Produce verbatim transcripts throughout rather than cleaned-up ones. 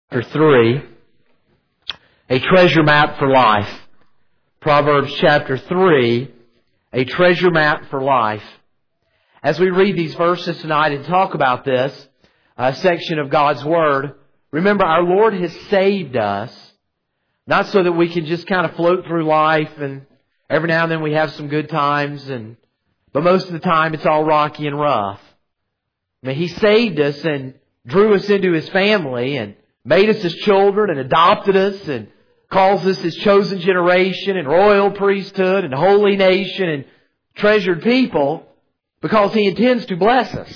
Chapter three, a treasure map for life. Proverbs chapter three, a treasure map for life. As we read these verses tonight and talk about this uh, section of God's Word, remember our Lord has saved us, not so that we can just kind of float through life and every now and then we have some good times, and but most of the time it's all rocky and rough. I mean, He saved us and drew us into His family and made us His children and adopted us and calls us His chosen generation and royal priesthood and holy nation and treasured people because He intends to bless us.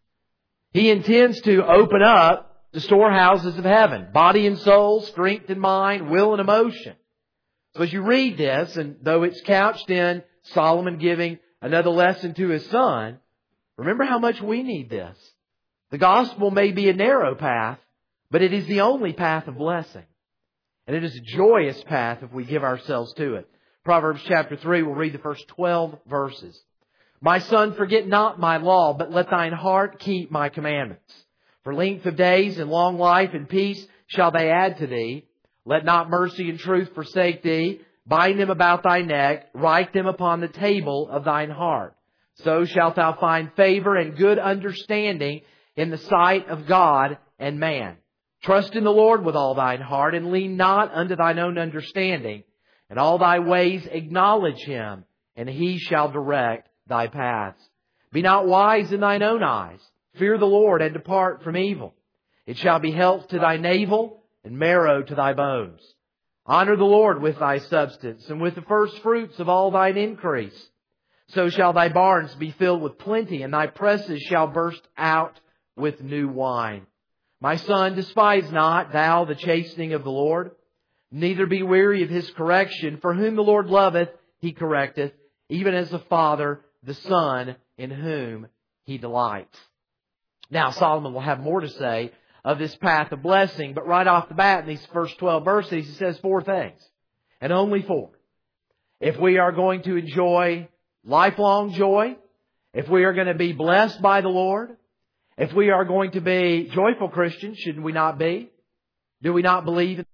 He intends to open up the storehouses of heaven, body and soul, strength and mind, will and emotion. So as you read this, and though it's couched in Solomon giving another lesson to his son, remember how much we need this. The gospel may be a narrow path, but it is the only path of blessing. And it is a joyous path if we give ourselves to it. Proverbs chapter three, we'll read the first twelve verses. My son, forget not my law, but let thine heart keep my commandments. For length of days and long life and peace shall they add to thee. Let not mercy and truth forsake thee. Bind them about thy neck. Write them upon the table of thine heart. So shalt thou find favor and good understanding in the sight of God and man. Trust in the Lord with all thine heart, and lean not unto thine own understanding. In all thy ways acknowledge Him, and He shall direct thy paths. Be not wise in thine own eyes. Fear the Lord, and depart from evil. It shall be health to thy navel, and marrow to thy bones. Honor the Lord with thy substance, and with the first fruits of all thine increase. So shall thy barns be filled with plenty, and thy presses shall burst out with new wine. My son, despise not thou the chastening of the Lord, neither be weary of His correction. For whom the Lord loveth, He correcteth, even as the father the son in whom He delights. Now Solomon will have more to say of this path of blessing, but right off the bat in these first twelve verses, he says four things, and only four. If we are going to enjoy lifelong joy, if we are going to be blessed by the Lord, if we are going to be joyful Christians, shouldn't we not be? Do we not believe,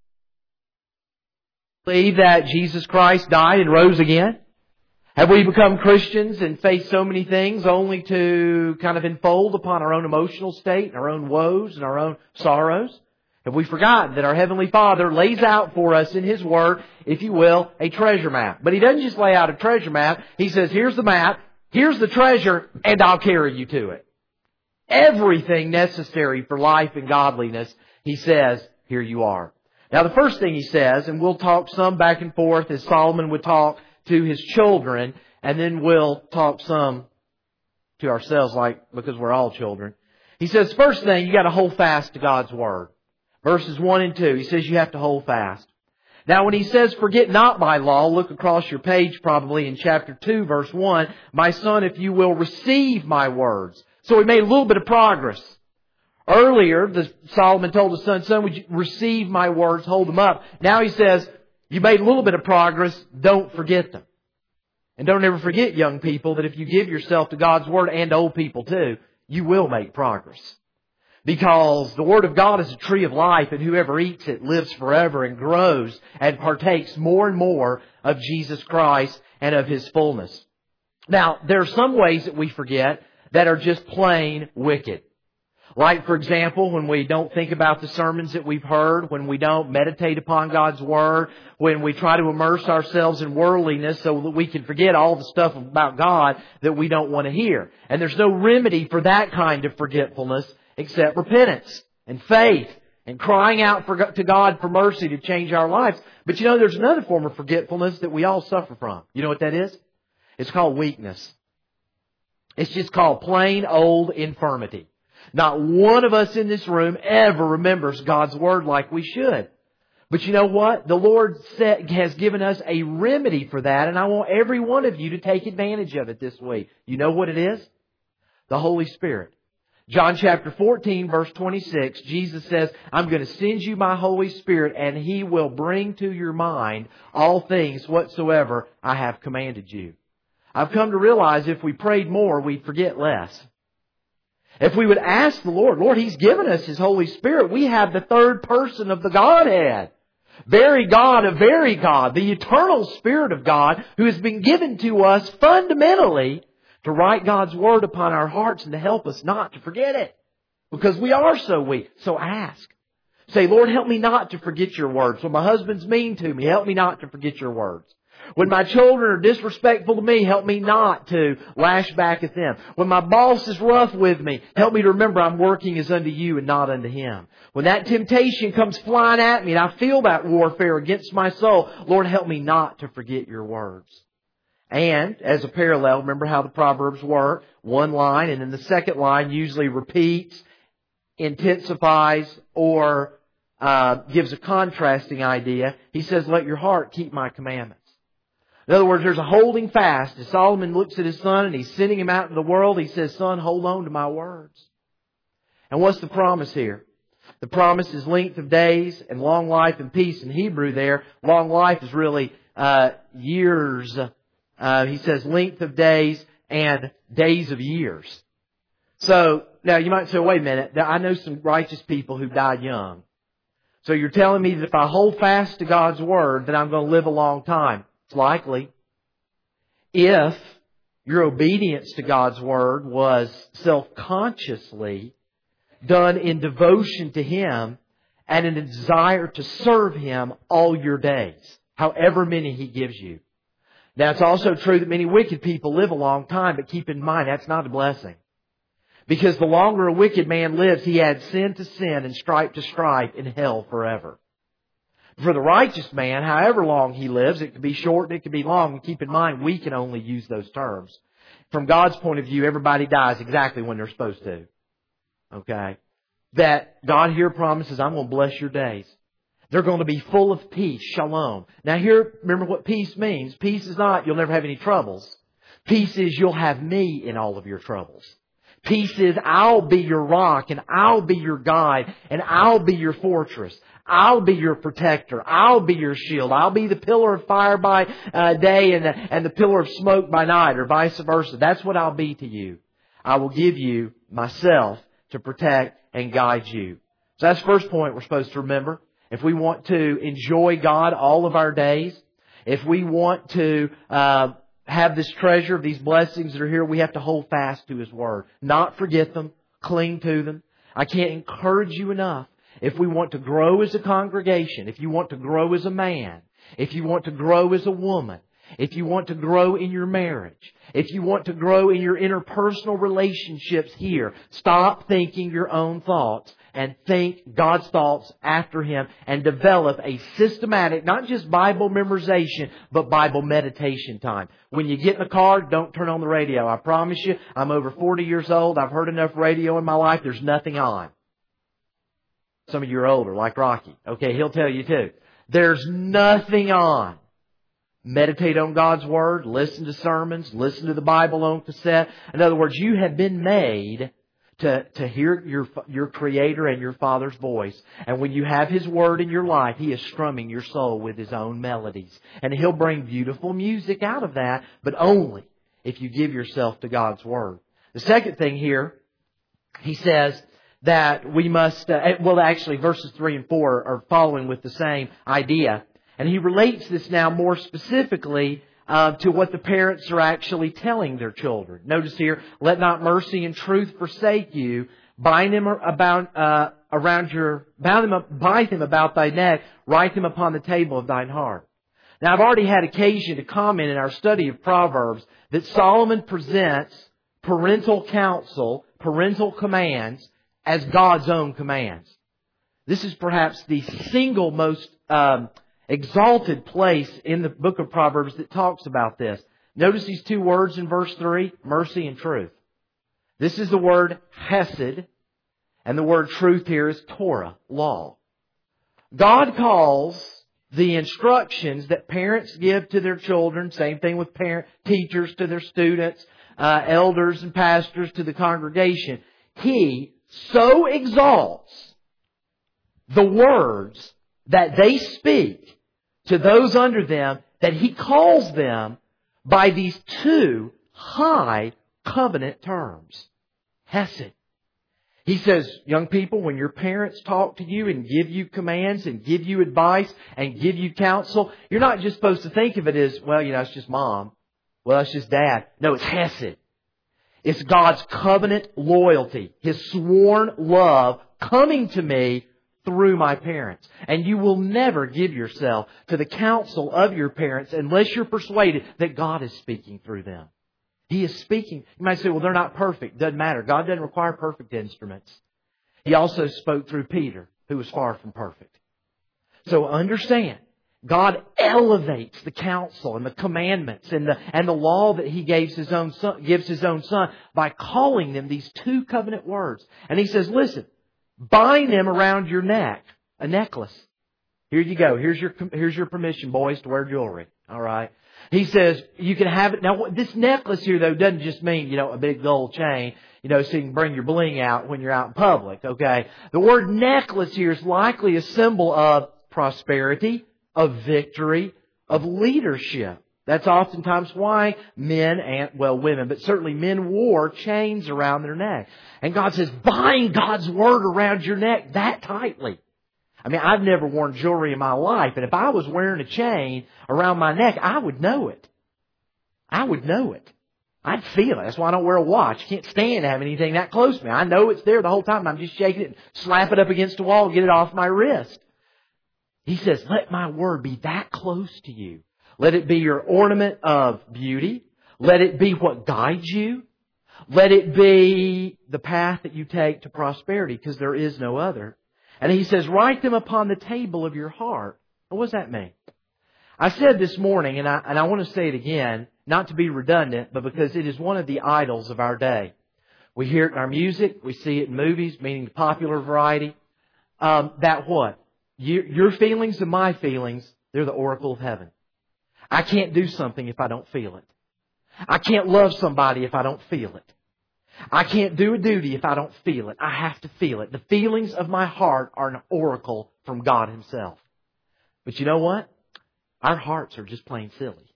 believe that Jesus Christ died and rose again? Have we become Christians and faced so many things only to kind of enfold upon our own emotional state, our own woes and our own sorrows? Have we forgotten that our Heavenly Father lays out for us in His Word, if you will, a treasure map? But He doesn't just lay out a treasure map. He says, here's the map, here's the treasure, and I'll carry you to it. Everything necessary for life and godliness, He says, here you are. Now the first thing He says, and we'll talk some back and forth as Solomon would talk to his children, and then we'll talk some to ourselves, like, because we're all children. He says, first thing, you got to hold fast to God's Word. Verses one and two, he says you have to hold fast. Now when he says, forget not my law, look across your page probably in chapter two, verse one, my son, if you will receive my words. So he made a little bit of progress. Earlier, the, Solomon told his son, son, would you receive my words, hold them up. Now he says, you made a little bit of progress, don't forget them. And don't ever forget, young people, that if you give yourself to God's Word, and old people too, you will make progress. Because the Word of God is a tree of life, and whoever eats it lives forever and grows and partakes more and more of Jesus Christ and of His fullness. Now, there are some ways that we forget that are just plain wicked. Like, for example, when we don't think about the sermons that we've heard, when we don't meditate upon God's Word, when we try to immerse ourselves in worldliness so that we can forget all the stuff about God that we don't want to hear. And there's no remedy for that kind of forgetfulness except repentance and faith and crying out for, to God for mercy to change our lives. But you know, there's another form of forgetfulness that we all suffer from. You know what that is? It's called weakness. It's just called plain old infirmity. Not one of us in this room ever remembers God's Word like we should. But you know what? The Lord has given us a remedy for that, and I want every one of you to take advantage of it this week. You know what it is? The Holy Spirit. John chapter fourteen, verse twenty-six, Jesus says, I'm going to send you my Holy Spirit, and He will bring to your mind all things whatsoever I have commanded you. I've come to realize if we prayed more, we'd forget less. If we would ask the Lord, Lord, He's given us His Holy Spirit. We have the third person of the Godhead. Very God of very God, the eternal Spirit of God, who has been given to us fundamentally to write God's Word upon our hearts and to help us not to forget it. Because we are so weak. So ask. Say, Lord, help me not to forget Your words. When my husband's mean to me, help me not to forget Your words. When my children are disrespectful to me, help me not to lash back at them. When my boss is rough with me, help me to remember I'm working as unto You and not unto him. When that temptation comes flying at me and I feel that warfare against my soul, Lord, help me not to forget Your words. And, as a parallel, remember how the Proverbs work. One line, and then the second line usually repeats, intensifies, or uh, gives a contrasting idea. He says, let your heart keep My commandments. In other words, there's a holding fast. As Solomon looks at his son and he's sending him out into the world, he says, son, hold on to My words. And what's the promise here? The promise is length of days and long life and peace. In Hebrew there, long life is really uh, years. Uh, he says length of days and days of years. So, now you might say, wait a minute, I know some righteous people who died young. So you're telling me that if I hold fast to God's Word, that I'm going to live a long time. It's likely. If your obedience to God's Word was self-consciously done in devotion to Him and in a desire to serve Him all your days, however many He gives you. Now, it's also true that many wicked people live a long time, but keep in mind, that's not a blessing. Because the longer a wicked man lives, he adds sin to sin and stripe to stripe in hell forever. For the righteous man, however long he lives, it could be short and it could be long. And keep in mind, we can only use those terms. From God's point of view, everybody dies exactly when they're supposed to. Okay? That God here promises, I'm going to bless your days. They're going to be full of peace, shalom. Now here, remember what peace means. Peace is not, you'll never have any troubles. Peace is, you'll have Me in all of your troubles. Peace is, I'll be your rock and I'll be your guide and I'll be your fortress. I'll be your protector. I'll be your shield. I'll be the pillar of fire by uh, day and the, and the pillar of smoke by night, or vice versa. That's what I'll be to you. I will give you Myself to protect and guide you. So that's the first point we're supposed to remember. If we want to enjoy God all of our days, if we want to uh, have this treasure of these blessings that are here, we have to hold fast to His Word. Not forget them. Cling to them. I can't encourage you enough. If we want to grow as a congregation, if you want to grow as a man, if you want to grow as a woman, if you want to grow in your marriage, if you want to grow in your interpersonal relationships here, stop thinking your own thoughts and think God's thoughts after Him and develop a systematic, not just Bible memorization, but Bible meditation time. When you get in the car, don't turn on the radio. I promise you, I'm over forty years old. I've heard enough radio in my life. There's nothing on. Some of you are older, like Rocky. Okay, he'll tell you too. There's nothing on. Meditate on God's Word. Listen to sermons. Listen to the Bible on cassette. In other words, you have been made to, to hear your, your Creator and your Father's voice. And when you have His Word in your life, He is strumming your soul with His own melodies. And He'll bring beautiful music out of that, but only if you give yourself to God's Word. The second thing here, he says that we must, uh, well actually verses three and four are following with the same idea. And he relates this now more specifically uh, to what the parents are actually telling their children. Notice here, let not mercy and truth forsake you. Bind them about uh, around your, bound them up, bind them about thy neck. Write them upon the table of thine heart. Now I've already had occasion to comment in our study of Proverbs that Solomon presents parental counsel, parental commands, as God's own commands. This is perhaps the single most um, exalted place in the book of Proverbs that talks about this. Notice these two words in verse three, mercy and truth. This is the word hesed, and the word truth here is Torah, law. God calls the instructions that parents give to their children, same thing with parent teachers to their students, uh, elders and pastors to the congregation. He so exalts the words that they speak to those under them that He calls them by these two high covenant terms. Hesed. He says, young people, when your parents talk to you and give you commands and give you advice and give you counsel, you're not just supposed to think of it as, well, you know, it's just mom. Well, it's just dad. No, it's hesed. It's God's covenant loyalty, His sworn love coming to me through my parents. And you will never give yourself to the counsel of your parents unless you're persuaded that God is speaking through them. He is speaking. You might say, well, they're not perfect. Doesn't matter. God doesn't require perfect instruments. He also spoke through Peter, who was far from perfect. So understand, God elevates the counsel and the commandments and the and the law that He gives His own son, gives His own Son by calling them these two covenant words. And He says, listen, bind them around your neck, a necklace. Here you go. Here's your here's your permission, boys, to wear jewelry. All right. He says you can have it. Now, this necklace here, though, doesn't just mean, you know, a big gold chain, you know, so you can bring your bling out when you're out in public, okay? The word necklace here is likely a symbol of prosperity, of victory, of leadership. That's oftentimes why men and, well, women, but certainly men wore chains around their neck. And God says, bind God's Word around your neck that tightly. I mean, I've never worn jewelry in my life, and if I was wearing a chain around my neck, I would know it. I would know it. I'd feel it. That's why I don't wear a watch. I can't stand to have anything that close to me. I know it's there the whole time. I'm just shaking it and slap it up against the wall and get it off my wrist. He says, let my Word be that close to you. Let it be your ornament of beauty. Let it be what guides you. Let it be the path that you take to prosperity, because there is no other. And He says, write them upon the table of your heart. What does that mean? I said this morning, and I, and I want to say it again, not to be redundant, but because it is one of the idols of our day. We hear it in our music. We see it in movies, meaning the popular variety. Um, that what? Your, your feelings and my feelings, they're the oracle of heaven. I can't do something if I don't feel it. I can't love somebody if I don't feel it. I can't do a duty if I don't feel it. I have to feel it. The feelings of my heart are an oracle from God Himself. But you know what? Our hearts are just plain silly.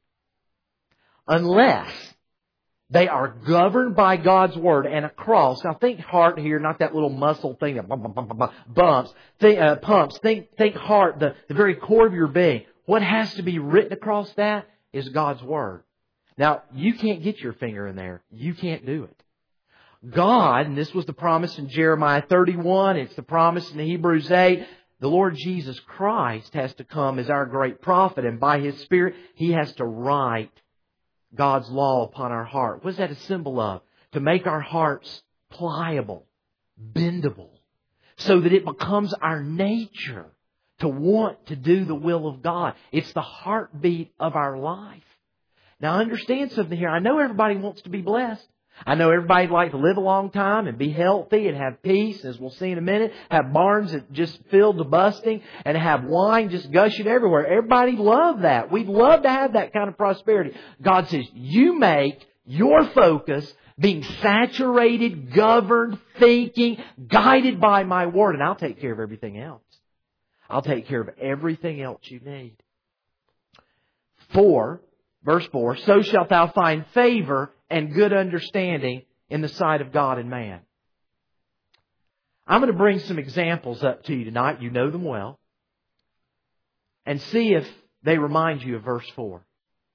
Unless they are governed by God's Word and a cross. Now think heart here, not that little muscle thing that bumps, think, uh, pumps. Think, think heart, the, the very core of your being. What has to be written across that is God's Word. Now, you can't get your finger in there. You can't do it. God, and this was the promise in Jeremiah thirty-one, it's the promise in Hebrews eight, the Lord Jesus Christ has to come as our great prophet, and by His Spirit, He has to write God's law upon our heart. What is that a symbol of? To make our hearts pliable, bendable, so that it becomes our nature to want to do the will of God. It's the heartbeat of our life. Now understand something here. I know everybody wants to be blessed. I know everybody'd like to live a long time and be healthy and have peace, as we'll see in a minute. Have barns that just filled to busting and have wine just gushing everywhere. Everybody love that. We'd love to have that kind of prosperity. God says, you make your focus being saturated, governed, thinking, guided by my Word, and I'll take care of everything else. I'll take care of everything else you need. Four, verse four, so shalt thou find favor and good understanding in the sight of God and man. I'm going to bring some examples up to you tonight. You know them well. And see if they remind you of verse four.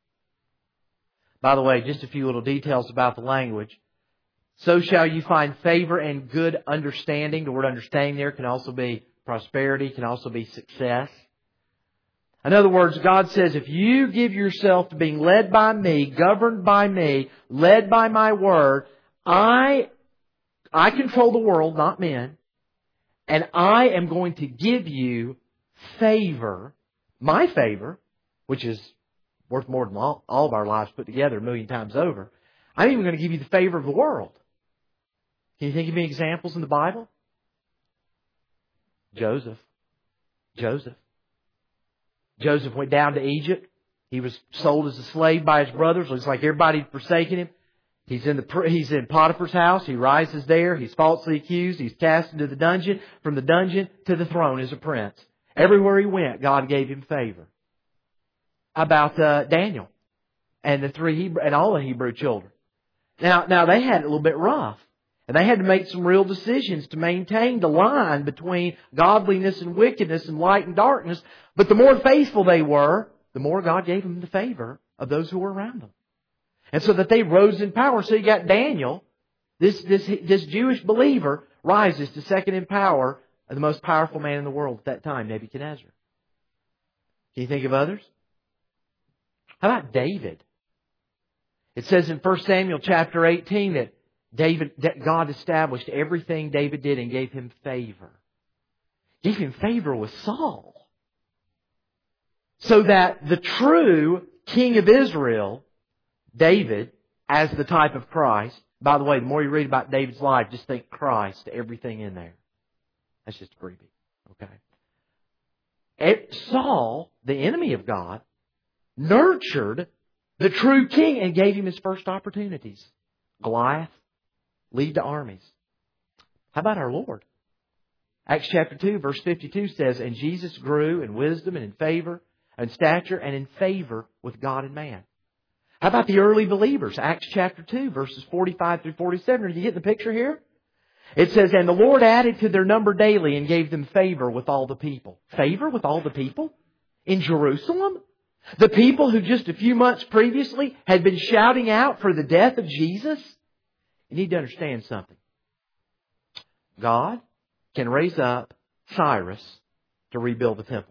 By the way, just a few little details about the language. So shall you find favor and good understanding. The word understanding there can also be prosperity, can also be success. In other words, God says, if you give yourself to being led by me, governed by me, led by my Word, I, I control the world, not men, and I am going to give you favor, my favor, which is worth more than all, all of our lives put together a million times over. I'm even going to give you the favor of the world. Can you think of any examples in the Bible? Joseph. Joseph. Joseph went down to Egypt. He was sold as a slave by his brothers. Looks like everybody had forsaken him. He's in the he's in Potiphar's house. He rises there. He's falsely accused. He's cast into the dungeon. From the dungeon to the throne as a prince. Everywhere he went, God gave him favor. How about uh, Daniel and the three Hebrew and all the Hebrew children? Now, now they had it a little bit rough. And they had to make some real decisions to maintain the line between godliness and wickedness and light and darkness. But the more faithful they were, the more God gave them the favor of those who were around them. And so that they rose in power. So you got Daniel, this, this, this Jewish believer, rises to second in power of the most powerful man in the world at that time, Nebuchadnezzar. Can you think of others? How about David? It says in First Samuel chapter eighteen that David, that God established everything David did and gave him favor. Gave him favor with Saul. So that the true king of Israel, David, as the type of Christ. By the way, the more you read about David's life, just think Christ, everything in there. That's just creepy. Okay. Saul, the enemy of God, nurtured the true king and gave him his first opportunities. Goliath, lead the armies. How about our Lord? Acts chapter two, verse fifty-two says, "And Jesus grew in wisdom and in favor and stature and in favor with God and man." How about the early believers? Acts chapter two, verses forty-five through forty-seven. Are you getting the picture here? It says, "And the Lord added to their number daily and gave them favor with all the people." Favor with all the people? In Jerusalem? The people who just a few months previously had been shouting out for the death of Jesus? You need to understand something. God can raise up Cyrus to rebuild the temple.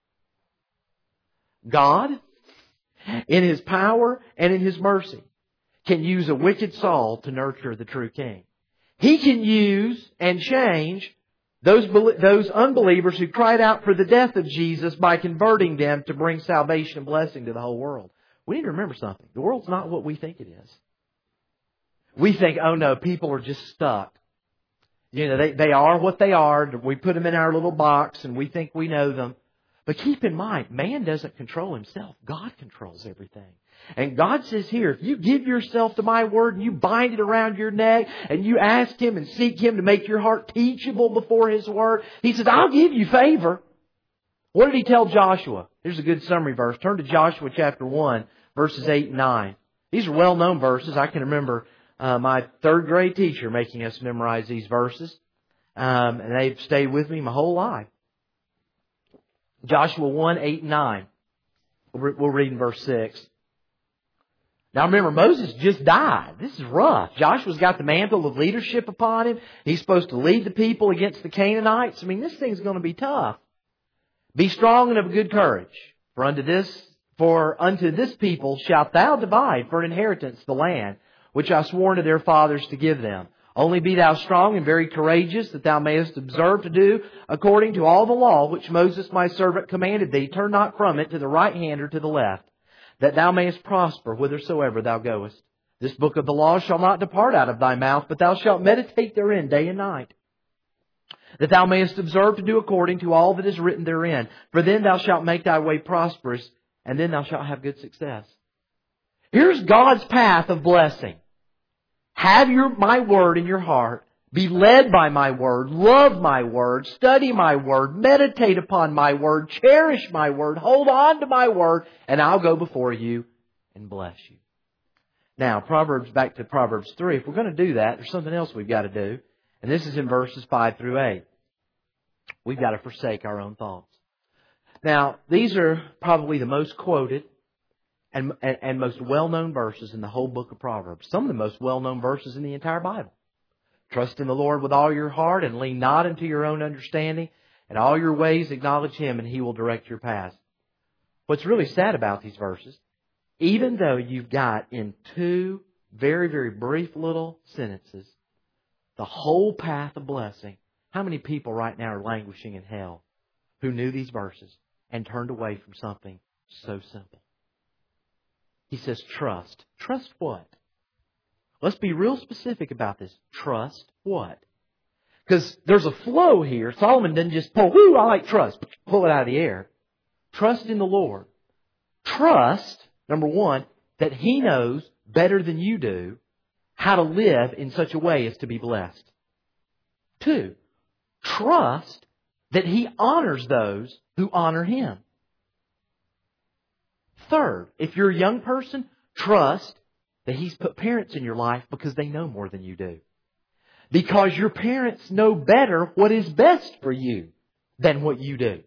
God, in His power and in His mercy, can use a wicked Saul to nurture the true king. He can use and change those, those unbelievers who cried out for the death of Jesus by converting them to bring salvation and blessing to the whole world. We need to remember something. The world's not what we think it is. We think, oh no, people are just stuck. You know, they, they are what they are. We put them in our little box and we think we know them. But keep in mind, man doesn't control himself. God controls everything. And God says here, if you give yourself to my word and you bind it around your neck and you ask Him and seek Him to make your heart teachable before His word, He says, I'll give you favor. What did He tell Joshua? Here's a good summary verse. Turn to Joshua chapter one, verses eight and nine. These are well-known verses. I can remember uh, my third grade teacher making us memorize these verses. Um, and they've stayed with me my whole life. Joshua one, eight and nine. We'll read in verse six. Now remember, Moses just died. This is rough. Joshua's got the mantle of leadership upon him. He's supposed to lead the people against the Canaanites. I mean, this thing's going to be tough. Be strong and of good courage. For unto this, for unto this people shalt thou divide for an inheritance the land, which I swore to their fathers to give them. Only be thou strong and very courageous, that thou mayest observe to do according to all the law which Moses my servant commanded thee. Turn not from it to the right hand or to the left, that thou mayest prosper whithersoever thou goest. This book of the law shall not depart out of thy mouth, but thou shalt meditate therein day and night, that thou mayest observe to do according to all that is written therein. For then thou shalt make thy way prosperous, and then thou shalt have good success. Here's God's path of blessing. Have your my word in your heart. Be led by my word. Love my word. Study my word. Meditate upon my word. Cherish my word. Hold on to my word. And I'll go before you and bless you. Now, Proverbs, back to Proverbs three. If we're going to do that, there's something else we've got to do. And this is in verses five through eight. We've got to forsake our own thoughts. Now, these are probably the most quoted and, and, and most well-known verses in the whole book of Proverbs. Some of the most well-known verses in the entire Bible. Trust in the Lord with all your heart and lean not into your own understanding. In all your ways acknowledge Him and He will direct your paths. What's really sad about these verses, even though you've got in two very, very brief little sentences the whole path of blessing, how many people right now are languishing in hell who knew these verses and turned away from something so simple? He says, trust. Trust what? Let's be real specific about this. Trust what? Because there's a flow here. Solomon didn't just pull, whoo, I like trust, pull it out of the air. Trust in the Lord. Trust, number one, that He knows better than you do how to live in such a way as to be blessed. Two, trust that He honors those who honor Him. Third, if you're a young person, trust that He's put parents in your life because they know more than you do. because your parents know better what is best for you than what you do.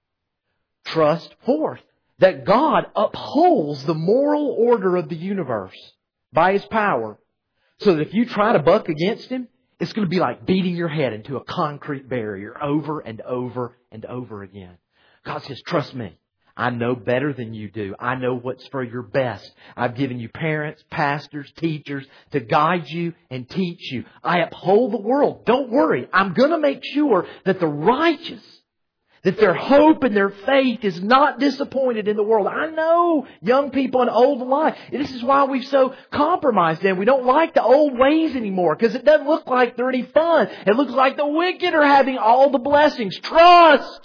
Trust, fourth, that God upholds the moral order of the universe by His power, so that if you try to buck against Him, it's going to be like beating your head into a concrete barrier over and over and over again. God says, trust me. I know better than you do. I know what's for your best. I've given you parents, pastors, teachers to guide you and teach you. I uphold the world. Don't worry. I'm going to make sure that the righteous, that their hope and their faith is not disappointed in the world. I know young people and old alike. This is why we've so compromised them. We don't like the old ways anymore because it doesn't look like they're any fun. It looks like the wicked are having all the blessings. Trust!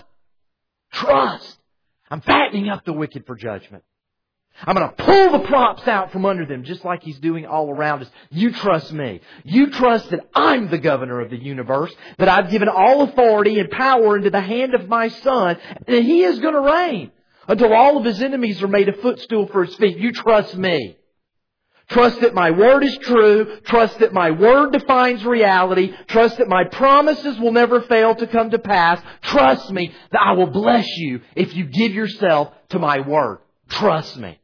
Trust! I'm fattening up the wicked for judgment. I'm going to pull the props out from under them just like He's doing all around us. You trust me. You trust that I'm the governor of the universe, that I've given all authority and power into the hand of my Son, and He is going to reign until all of His enemies are made a footstool for His feet. You trust me. Trust that my word is true. Trust that my word defines reality. Trust that my promises will never fail to come to pass. Trust me that I will bless you if you give yourself to my word. Trust me.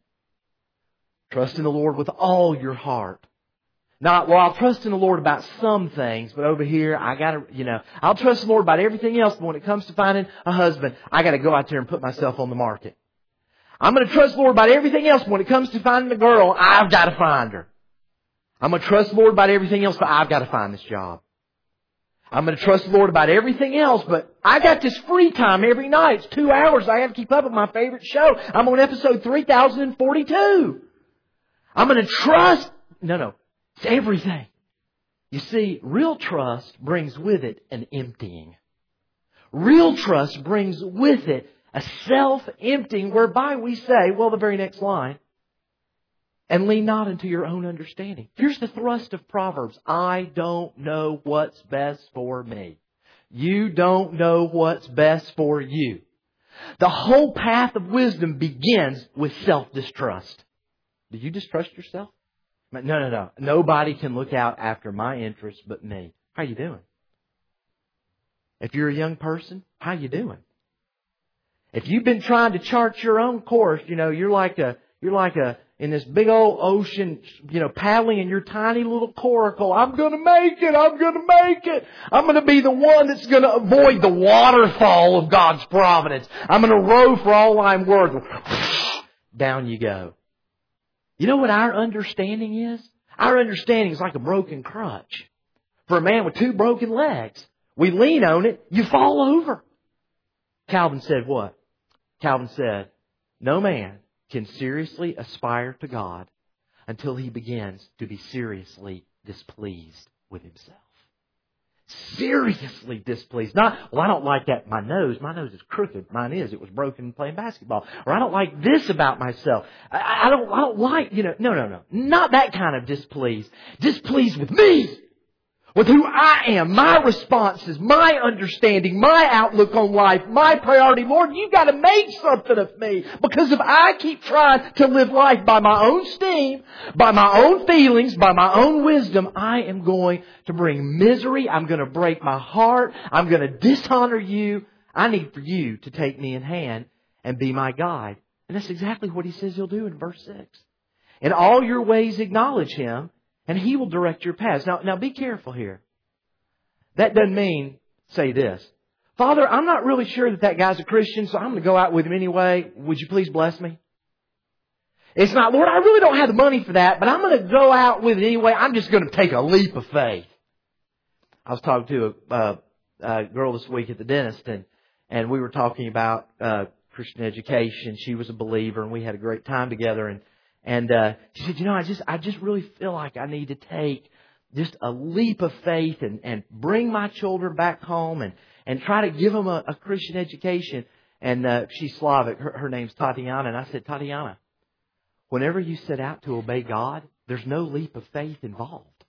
Trust in the Lord with all your heart. Not, well, I'll trust in the Lord about some things, but over here, I gotta, you know, I'll trust the Lord about everything else, but when it comes to finding a husband, I gotta go out there and put myself on the market. I'm going to trust the Lord about everything else. When it comes to finding a girl, I've got to find her. I'm going to trust the Lord about everything else, but I've got to find this job. I'm going to trust the Lord about everything else, but I got this free time every night. It's two hours. I have to keep up with my favorite show. I'm on episode three thousand forty-two. I'm going to trust. No, no. It's everything. You see, real trust brings with it an emptying. Real trust brings with it a self-emptying whereby we say, well, the very next line, and lean not into your own understanding. Here's the thrust of Proverbs. I don't know what's best for me. You don't know what's best for you. The whole path of wisdom begins with self-distrust. Do you distrust yourself? No, no, no. Nobody can look out after my interests but me. How you doing? If you're a young person, how you doing? If you've been trying to chart your own course, you know, you're like a, you're like a, in this big old ocean, you know, paddling in your tiny little coracle. I'm going to make it. I'm going to make it. I'm going to be the one that's going to avoid the waterfall of God's providence. I'm going to row for all I'm worth. Down you go. You know what our understanding is? Our understanding is like a broken crutch. For a man with two broken legs, we lean on it, you fall over. Calvin said what? Calvin said, no man can seriously aspire to God until he begins to be seriously displeased with himself. Seriously displeased. Not, well, I don't like that. My nose, my nose is crooked. Mine is. It was broken playing basketball. Or I don't like this about myself. I, I don't, I don't like, you know, no, no, no. Not that kind of displeased. Displeased with me. With who I am, my responses, my understanding, my outlook on life, my priority. Lord, you got to make something of me. Because if I keep trying to live life by my own steam, by my own feelings, by my own wisdom, I am going to bring misery. I'm going to break my heart. I'm going to dishonor you. I need for you to take me in hand and be my guide. And that's exactly what He says He'll do in verse six. In all your ways acknowledge Him, and He will direct your paths. Now, now be careful here. That doesn't mean, say this, Father, I'm not really sure that that guy's a Christian, so I'm going to go out with him anyway. Would you please bless me? It's not, Lord, I really don't have the money for that, but I'm going to go out with it anyway. I'm just going to take a leap of faith. I was talking to a, uh, a girl this week at the dentist, and, and we were talking about uh, Christian education. She was a believer, and we had a great time together, and And uh, she said, you know, I just I just really feel like I need to take just a leap of faith and, and bring my children back home and, and try to give them a, a Christian education. And uh, she's Slavic. Her, her name's Tatiana. And I said, Tatiana, whenever you set out to obey God, there's no leap of faith involved.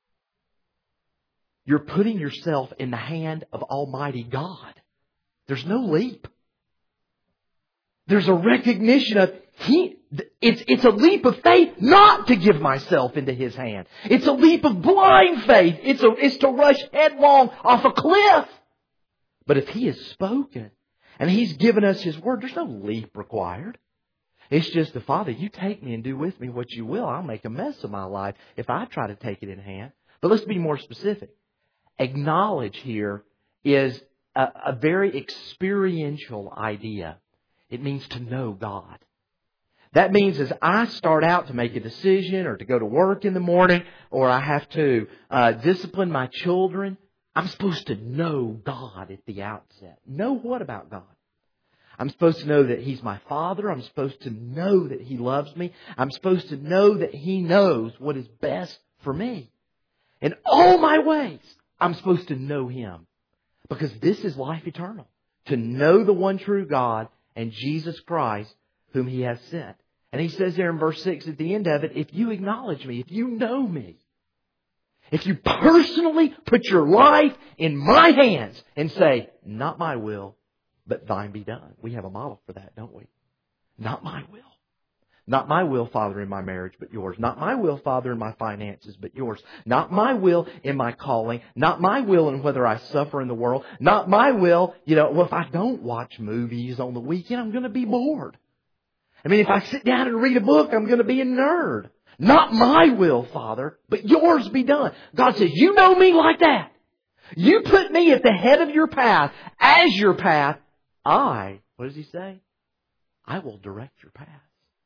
You're putting yourself in the hand of Almighty God. There's no leap. There's a recognition of He... It's, it's a leap of faith not to give myself into His hand. It's a leap of blind faith. It's, a, it's to rush headlong off a cliff. But if He has spoken and He's given us His Word, there's no leap required. It's just the Father, you take me and do with me what you will. I'll make a mess of my life if I try to take it in hand. But let's be more specific. Acknowledge here is a, a very experiential idea. It means to know God. That means as I start out to make a decision or to go to work in the morning or I have to uh, discipline my children, I'm supposed to know God at the outset. Know what about God? I'm supposed to know that He's my Father. I'm supposed to know that He loves me. I'm supposed to know that He knows what is best for me. In all my ways, I'm supposed to know Him. Because this is life eternal. To know the one true God and Jesus Christ whom He has sent. And He says there in verse six at the end of it, if you acknowledge me, if you know me, if you personally put your life in my hands and say, not my will, but thine be done. We have a model for that, don't we? Not my will. Not my will, Father, in my marriage, but yours. Not my will, Father, in my finances, but yours. Not my will in my calling. Not my will in whether I suffer in the world. Not my will, you know, well, if I don't watch movies on the weekend, I'm going to be bored. I mean, if I sit down and read a book, I'm going to be a nerd. Not my will, Father, but yours be done. God says, you know me like that. You put me at the head of your path, as your path. I, what does He say? I will direct your path.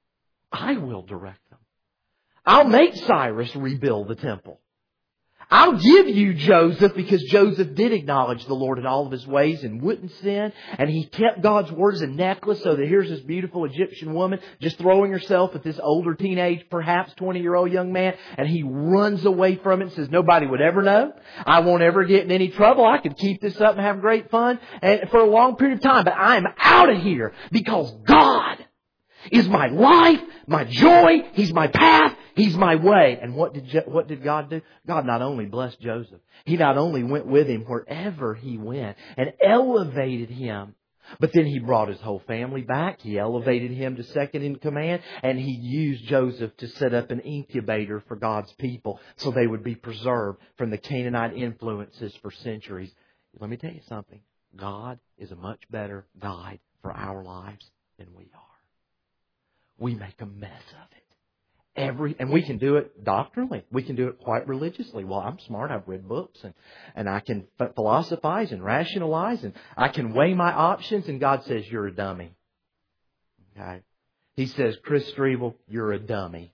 I will direct them. I'll make Cyrus rebuild the temple. I'll give you Joseph because Joseph did acknowledge the Lord in all of his ways and wouldn't sin. And he kept God's word as a necklace so that here's this beautiful Egyptian woman just throwing herself at this older teenage, perhaps twenty-year-old young man. And he runs away from it and says, nobody would ever know. I won't ever get in any trouble. I could keep this up and have great fun and for a long period of time. But I am out of here because God is my life, my joy. He's my path. He's my way. And what did what did God do? God not only blessed Joseph, He not only went with him wherever he went and elevated him, but then He brought his whole family back. He elevated him to second in command, and He used Joseph to set up an incubator for God's people so they would be preserved from the Canaanite influences for centuries. Let me tell you something. God is a much better guide for our lives than we are. We make a mess of it. Every and we can do it doctrinally. We can do it quite religiously. Well, I'm smart. I've read books and, and I can philosophize and rationalize and I can weigh my options. And God says, you're a dummy. Okay? He says, Chris Strebel, you're a dummy.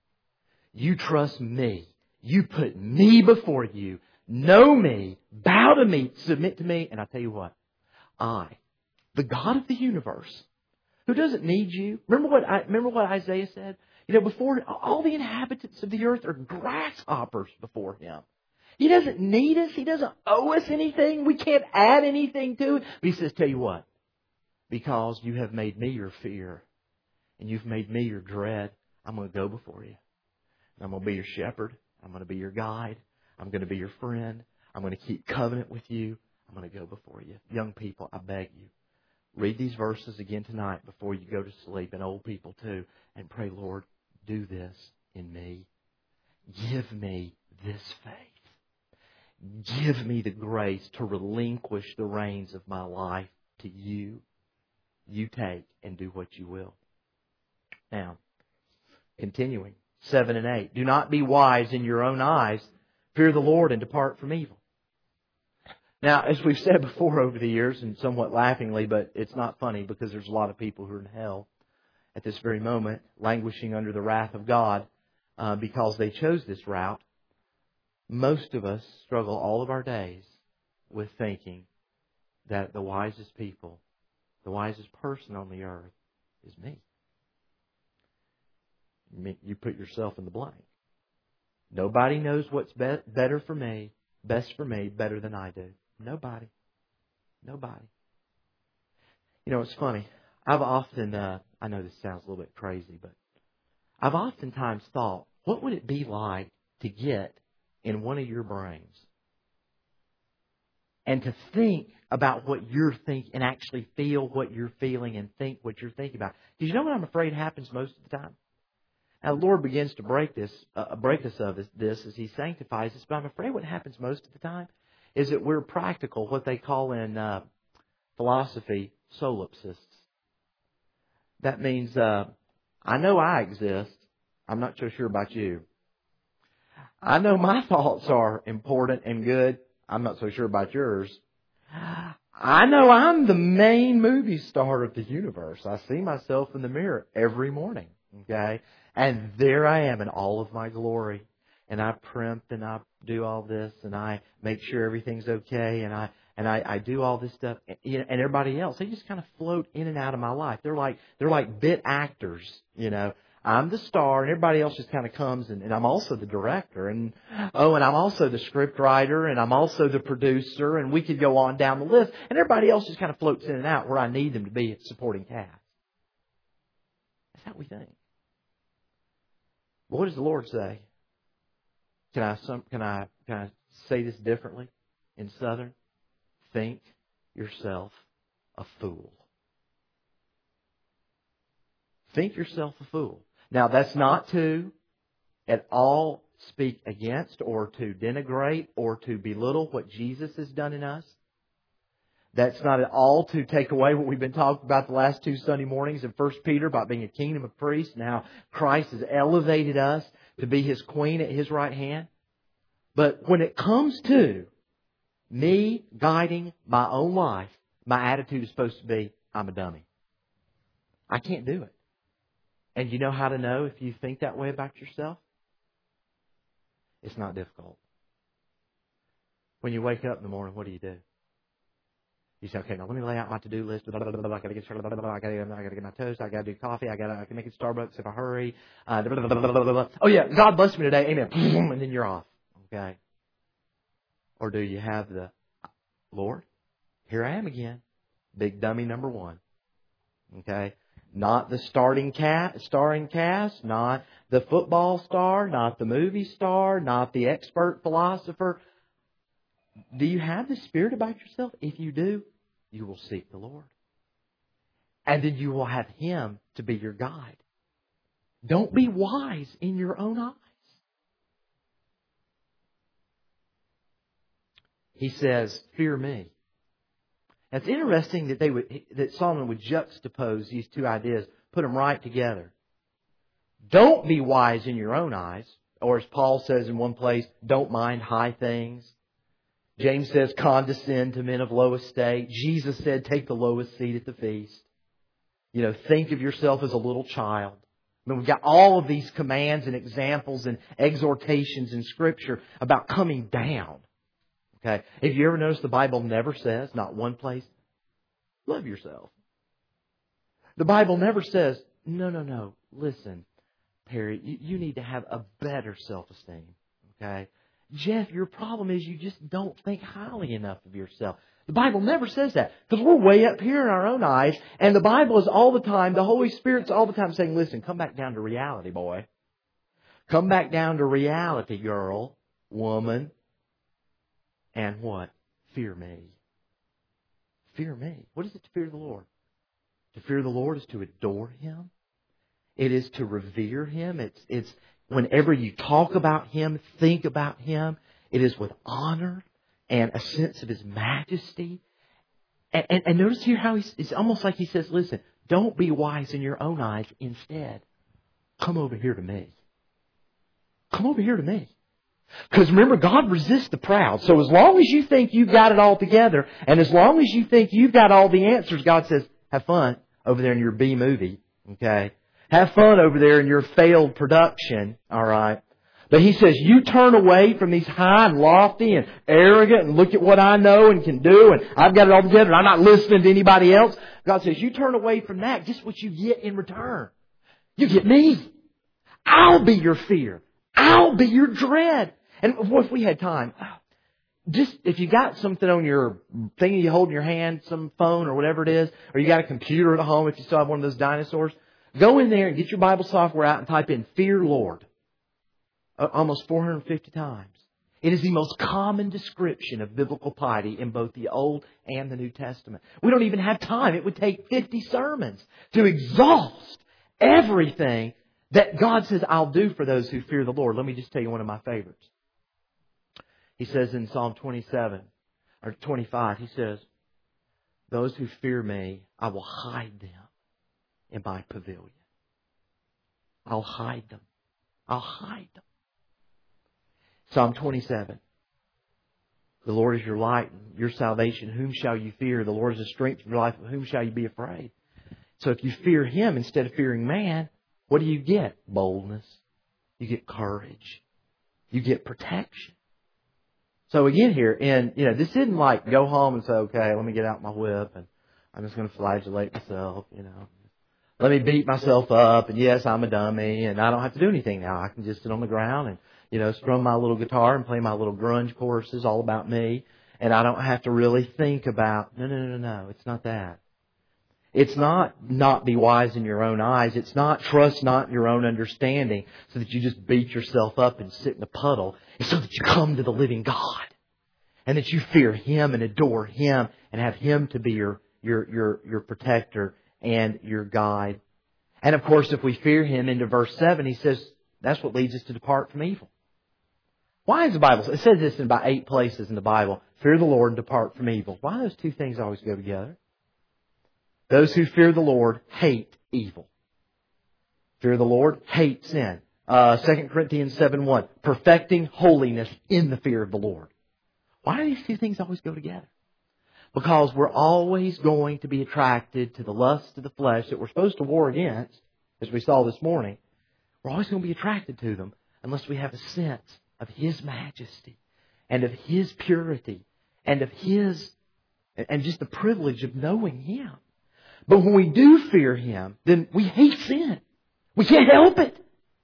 You trust me. You put me before you. Know me. Bow to me. Submit to me. And I tell you what. I, the God of the universe, who doesn't need you. Remember what I, remember what Isaiah said? You know, before all the inhabitants of the earth are grasshoppers before Him. He doesn't need us. He doesn't owe us anything. We can't add anything to it. But He says, tell you what, because you have made me your fear and you've made me your dread, I'm going to go before you. I'm going to be your shepherd. I'm going to be your guide. I'm going to be your friend. I'm going to keep covenant with you. I'm going to go before you. Young people, I beg you. Read these verses again tonight before you go to sleep, and old people too, and pray, Lord, do this in me. Give me this faith. Give me the grace to relinquish the reins of my life to you. You take and do what you will. Now, continuing, seven and eight. Do not be wise in your own eyes. Fear the Lord and depart from evil. Now, as we've said before over the years, and somewhat laughingly, but it's not funny because there's a lot of people who are in hell at this very moment, languishing under the wrath of God uh, because they chose this route. Most of us struggle all of our days with thinking that the wisest people, the wisest person on the earth is me. You put yourself in the blank. Nobody knows what's be- better for me, best for me, better than I do. Nobody. Nobody. You know, it's funny. I've often, uh, I know this sounds a little bit crazy, but I've oftentimes thought, what would it be like to get in one of your brains and to think about what you're thinking and actually feel what you're feeling and think what you're thinking about. Because you know what I'm afraid happens most of the time? Now, the Lord begins to break this, uh, break us of this as He sanctifies us. But I'm afraid what happens most of the time is that we're practical, what they call in uh, philosophy, solipsists. That means uh, I know I exist. I'm not so sure about you. I know my thoughts are important and good. I'm not so sure about yours. I know I'm the main movie star of the universe. I see myself in the mirror every morning. Okay? And there I am in all of my glory. And I primp and I do all this and I make sure everything's okay and I and I, I do all this stuff. And, you know, and everybody else, they just kind of float in and out of my life. They're like they're like bit actors, you know. I'm the star and everybody else just kind of comes and, and I'm also the director and oh and I'm also the script writer and I'm also the producer and we could go on down the list and everybody else just kind of floats in and out where I need them to be at supporting cast. That's how we think. But what does the Lord say? Can I some can I can I say this differently in Southern? Think yourself a fool. Think yourself a fool. Now, that's not to at all speak against or to denigrate or to belittle what Jesus has done in us. That's not at all to take away what we've been talking about the last two Sunday mornings in First Peter about being a kingdom of priests and how Christ has elevated us to be His queen at His right hand. But when it comes to me guiding my own life, my attitude is supposed to be, I'm a dummy. I can't do it. And you know how to know if you think that way about yourself? It's not difficult. When you wake up in the morning, what do you do? You say, okay, now let me lay out my to-do list. Blah, blah, blah, blah, I got to get started. Blah, blah, blah, I got to get my toast. I got to do coffee. I got to I can make it Starbucks if I hurry. Uh, blah, blah, blah, blah, blah, blah. Oh yeah, God bless me today. Amen. And then you're off. Okay. Or do you have the Lord? Here I am again. Big dummy number one. Okay. Not the starting cat, starring cast, not the football star, not the movie star, not the expert philosopher. Do you have the Spirit about yourself? If you do, you will seek the Lord. And then you will have Him to be your guide. Don't be wise in your own eyes. He says, fear me. Now, it's interesting that they would that Solomon would juxtapose these two ideas, put them right together. Don't be wise in your own eyes. Or as Paul says in one place, don't mind high things. James says, condescend to men of low estate. Jesus said, take the lowest seat at the feast. You know, think of yourself as a little child. I mean, we've got all of these commands and examples and exhortations in Scripture about coming down. Okay. If you ever notice, the Bible never says, not one place, love yourself. The Bible never says, no, no, no, listen, Perry, you, you need to have a better self-esteem. Okay. Jeff, your problem is you just don't think highly enough of yourself. The Bible never says that because we're way up here in our own eyes, and the Bible is all the time, the Holy Spirit's all the time saying, listen, come back down to reality, boy. Come back down to reality, girl, woman. And what? Fear me. Fear me. What is it to fear the Lord? To fear the Lord is to adore Him. It is to revere Him. It's, it's whenever you talk about Him, think about Him, it is with honor and a sense of His majesty. And, and, and notice here how he's, it's almost like He says, listen, don't be wise in your own eyes. Instead, come over here to me. Come over here to me. Because remember, God resists the proud. So as long as you think you've got it all together, and as long as you think you've got all the answers, God says, have fun over there in your B movie. Okay? Have fun over there in your failed production. All right? But He says, you turn away from these high and lofty and arrogant and look at what I know and can do and I've got it all together and I'm not listening to anybody else. God says, you turn away from that. Guess what you get in return? You get me. I'll be your fear. I'll be your dread. And if we had time, just if you got something on your thing you hold in your hand, some phone or whatever it is, or you got a computer at home if you still have one of those dinosaurs, go in there and get your Bible software out and type in Fear Lord. Almost four hundred fifty times. It is the most common description of biblical piety in both the Old and the New Testament. We don't even have time. It would take fifty sermons to exhaust everything that God says, I'll do for those who fear the Lord. Let me just tell you one of my favorites. He says in Psalm twenty-seven, or twenty-five, He says, those who fear me, I will hide them in my pavilion. I'll hide them. I'll hide them. Psalm twenty-seven. The Lord is your light and your salvation. Whom shall you fear? The Lord is the strength of your life. Of whom shall you be afraid? So if you fear Him instead of fearing man, what do you get? Boldness. You get courage. You get protection. So again here, and you know, this isn't like go home and say, okay, let me get out my whip and I'm just going to flagellate myself, you know. Let me beat myself up, and yes, I'm a dummy, and I don't have to do anything now. I can just sit on the ground and, you know, strum my little guitar and play my little grunge choruses all about me, and I don't have to really think about, no, no, no, no, no, it's not that. It's not not be wise in your own eyes. It's not trust not in your own understanding so that you just beat yourself up and sit in a puddle. It's so that you come to the living God and that you fear Him and adore Him and have Him to be your your your your protector and your guide. And of course, if we fear Him, into verse seven, He says that's what leads us to depart from evil. Why is the Bible? It says this in about eight places in the Bible. Fear the Lord and depart from evil. Why do those two things always go together? Those who fear the Lord hate evil. Fear the Lord, hate sin. Uh, Second Corinthians seven one. Perfecting holiness in the fear of the Lord. Why do these two things always go together? Because we're always going to be attracted to the lust of the flesh that we're supposed to war against, as we saw this morning. We're always going to be attracted to them unless we have a sense of His majesty and of His purity and of His, and just the privilege of knowing Him. But when we do fear Him, then we hate sin. We can't help it.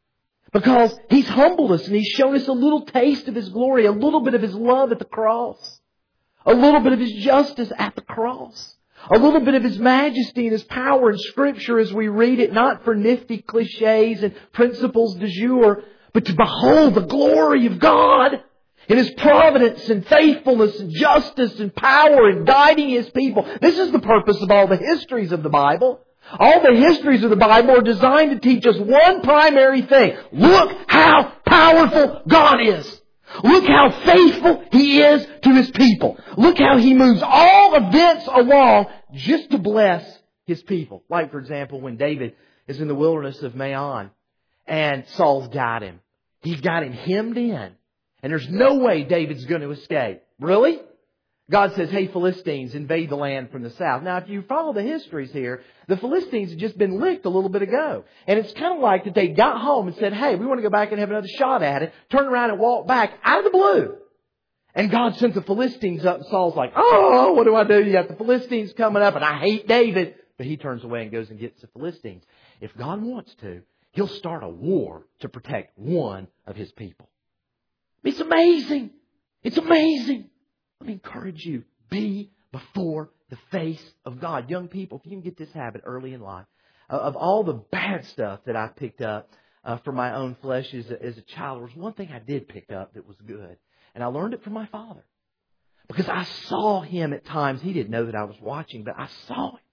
Because He's humbled us and He's shown us a little taste of His glory, a little bit of His love at the cross. A little bit of His justice at the cross. A little bit of His majesty and His power in Scripture as we read it, not for nifty cliches and principles du jour, but to behold the glory of God in His providence and faithfulness and justice and power in guiding His people. This is the purpose of all the histories of the Bible. All the histories of the Bible are designed to teach us one primary thing. Look how powerful God is. Look how faithful He is to His people. Look how He moves all events along just to bless His people. Like, for example, when David is in the wilderness of Maon and Saul's got him. He's got him hemmed in. And there's no way David's going to escape. Really? God says, hey, Philistines, invade the land from the south. Now, if you follow the histories here, the Philistines had just been licked a little bit ago. And it's kind of like that they got home and said, hey, we want to go back and have another shot at it. Turn around and walk back out of the blue. And God sent the Philistines up. And Saul's like, oh, what do I do? You got the Philistines coming up and I hate David. But he turns away and goes and gets the Philistines. If God wants to, He'll start a war to protect one of His people. It's amazing. It's amazing. Let me encourage you. Be before the face of God. Young people, if you can get this habit early in life, uh, of all the bad stuff that I picked up uh, for my own flesh as a, as a child, there was one thing I did pick up that was good. And I learned it from my father. Because I saw him at times. He didn't know that I was watching, but I saw him.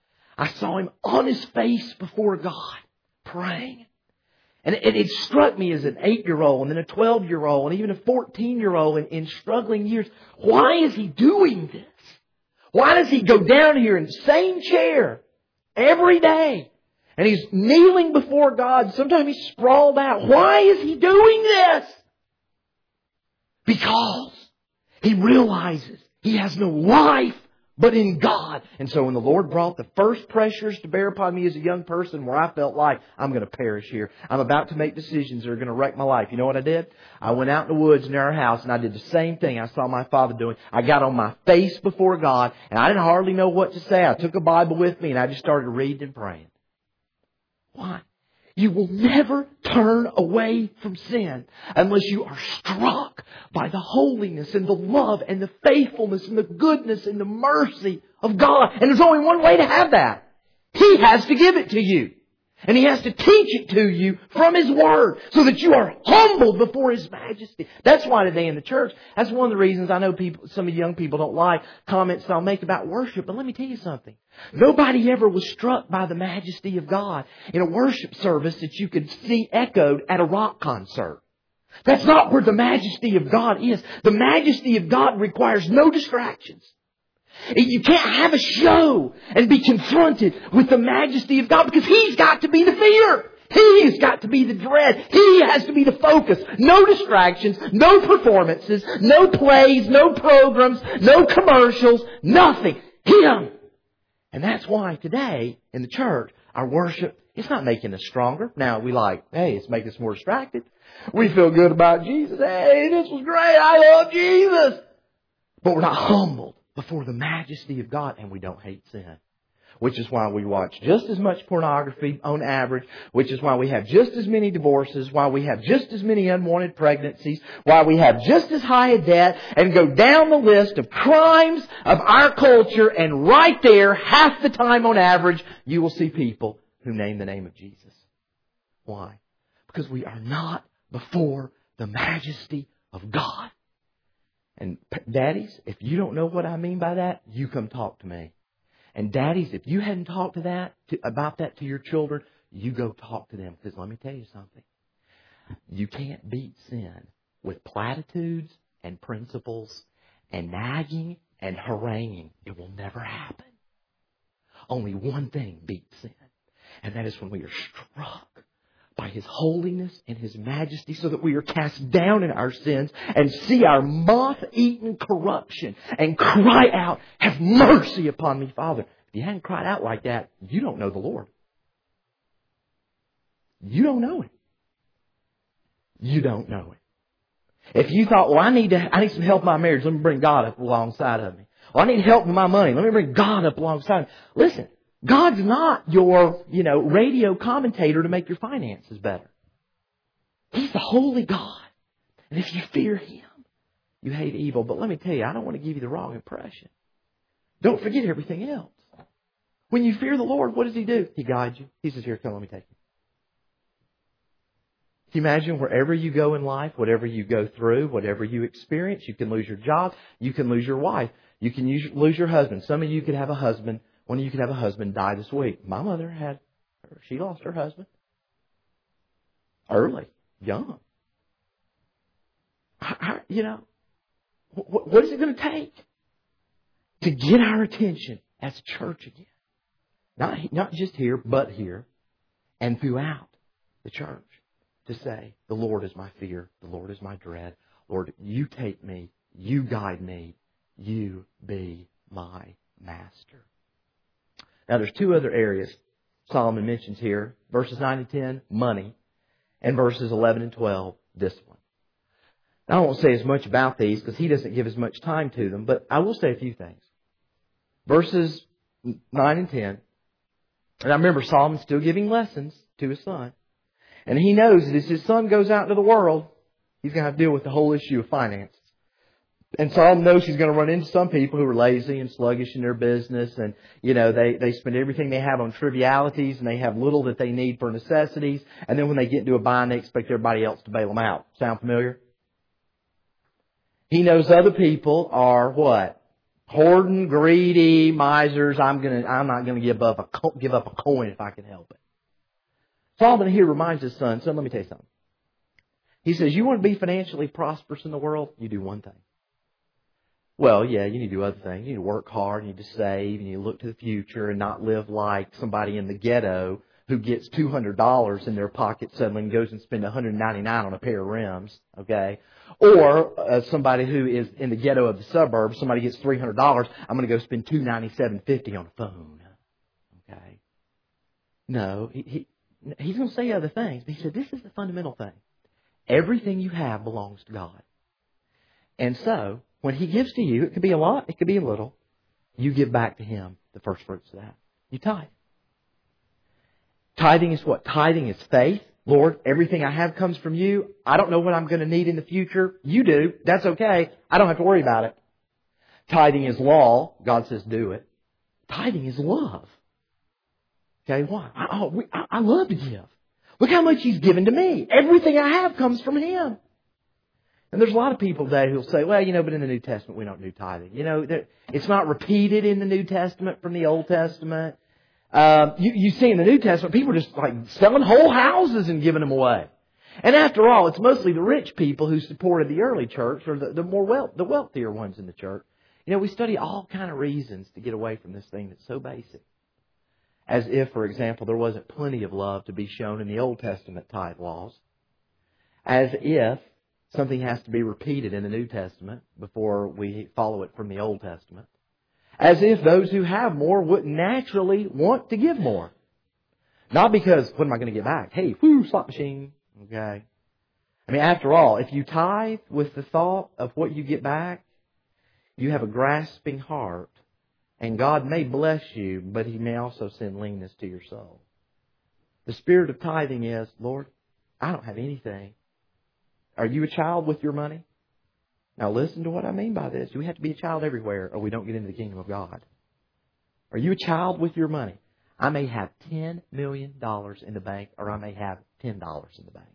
I saw him on his face before God, praying. And it, it struck me as an eight-year-old and then a twelve-year-old and even a fourteen-year-old in, in struggling years. Why is he doing this? Why does he go down here in the same chair every day? And he's kneeling before God. Sometimes he's sprawled out. Why is he doing this? Because he realizes he has no life but in God. And so when the Lord brought the first pressures to bear upon me as a young person where I felt like I'm going to perish here, I'm about to make decisions that are going to wreck my life. You know what I did? I went out in the woods near our house and I did the same thing I saw my father doing. I got on my face before God and I didn't hardly know what to say. I took a Bible with me and I just started reading and praying. Why? You will never turn away from sin unless you are struck by the holiness and the love and the faithfulness and the goodness and the mercy of God. And there's only one way to have that. He has to give it to you. And He has to teach it to you from His Word so that you are humbled before His majesty. That's why today in the church, that's one of the reasons I know people, some of you young people don't like comments that I'll make about worship. But let me tell you something. Nobody ever was struck by the majesty of God in a worship service that you could see echoed at a rock concert. That's not where the majesty of God is. The majesty of God requires no distractions. You can't have a show and be confronted with the majesty of God because He's got to be the fear. He's got to be the dread. He has to be the focus. No distractions, no performances, no plays, no programs, no commercials, nothing. Him. And that's why today in the church, our worship, it's not making us stronger. Now we like, hey, it's making us more distracted. We feel good about Jesus. Hey, this was great. I love Jesus. But we're not humbled before the majesty of God, and we don't hate sin. Which is why we watch just as much pornography on average, which is why we have just as many divorces, why we have just as many unwanted pregnancies, why we have just as high a debt, and go down the list of crimes of our culture, and right there, half the time on average, you will see people who name the name of Jesus. Why? Because we are not before the majesty of God. And daddies, if you don't know what I mean by that, you come talk to me. And daddies, if you hadn't talked to that to, about that to your children, you go talk to them. Because let me tell you something. You can't beat sin with platitudes and principles and nagging and haranguing. It will never happen. Only one thing beats sin. And that is when we are struck by His holiness and His majesty, so that we are cast down in our sins and see our moth-eaten corruption and cry out, have mercy upon me, Father. If you hadn't cried out like that, you don't know the Lord. You don't know Him. You don't know Him. If you thought, well, I need to, I need some help in my marriage, let me bring God up alongside of me. Well, I need help with my money, let me bring God up alongside of me. Listen. God's not your, you know, radio commentator to make your finances better. He's the holy God. And if you fear Him, you hate evil. But let me tell you, I don't want to give you the wrong impression. Don't forget everything else. When you fear the Lord, what does He do? He guides you. He says, here, come, let me take you. Can you imagine wherever you go in life, whatever you go through, whatever you experience, you can lose your job, you can lose your wife, you can lose your husband. Some of you could have a husband One of you could have a husband die this week. My mother had, she lost her husband. Early. Young. I, I, you know, what, what is it going to take to get our attention as church again? Not, not just here, but here. And throughout the church. To say, the Lord is my fear. The Lord is my dread. Lord, you take me. You guide me. You be my master. Now, there's two other areas Solomon mentions here. Verses nine and ten, money. And verses eleven and twelve, discipline. Now, I won't say as much about these because he doesn't give as much time to them, but I will say a few things. Verses nine and ten. And I remember Solomon still giving lessons to his son. And he knows that as his son goes out into the world, he's going to have to deal with the whole issue of finances. And Solomon knows he's going to run into some people who are lazy and sluggish in their business. And, you know, they, they spend everything they have on trivialities and they have little that they need for necessities. And then when they get into a bind, they expect everybody else to bail them out. Sound familiar? He knows other people are what? Hoarding, greedy, misers. I'm going to, I'm not going to give up a, give up a coin if I can help it. Solomon here reminds his son, son, let me tell you something. He says, you want to be financially prosperous in the world? You do one thing. Well, yeah, you need to do other things. You need to work hard, you need to save, and you look to the future and not live like somebody in the ghetto who gets two hundred dollars in their pocket suddenly and goes and spends one hundred ninety-nine dollars on a pair of rims, okay? Or uh, somebody who is in the ghetto of the suburbs, somebody gets three hundred dollars, I'm going to go spend two hundred ninety-seven fifty on a phone, okay? No, he, he he's going to say other things, but he said this is the fundamental thing. Everything you have belongs to God. And so, when He gives to you, it could be a lot, it could be a little, you give back to Him the first fruits of that. You tithe. Tithing is what? Tithing is faith. Lord, everything I have comes from you. I don't know what I'm going to need in the future. You do. That's okay. I don't have to worry about it. Tithing is law. God says do it. Tithing is love. Okay, why? Oh, we, I, I love to give. Look how much He's given to me. Everything I have comes from Him. And there's a lot of people today who'll say, well, you know, but in the New Testament we don't do tithing. You know, it's not repeated in the New Testament from the Old Testament. Um, you, you see in the New Testament, people are just like selling whole houses and giving them away. And after all, it's mostly the rich people who supported the early church, or the, the more wealth, the wealthier ones in the church. You know, we study all kind of reasons to get away from this thing that's so basic. As if, for example, there wasn't plenty of love to be shown in the Old Testament tithe laws. As if something has to be repeated in the New Testament before we follow it from the Old Testament. As if those who have more would naturally want to give more. Not because, what am I going to get back? Hey, whoo, slot machine. Okay. I mean, after all, if you tithe with the thought of what you get back, you have a grasping heart. And God may bless you, but He may also send leanness to your soul. The spirit of tithing is, Lord, I don't have anything. Are you a child with your money? Now listen to what I mean by this. We have to be a child everywhere or we don't get into the kingdom of God. Are you a child with your money? I may have ten million dollars in the bank or I may have ten dollars in the bank.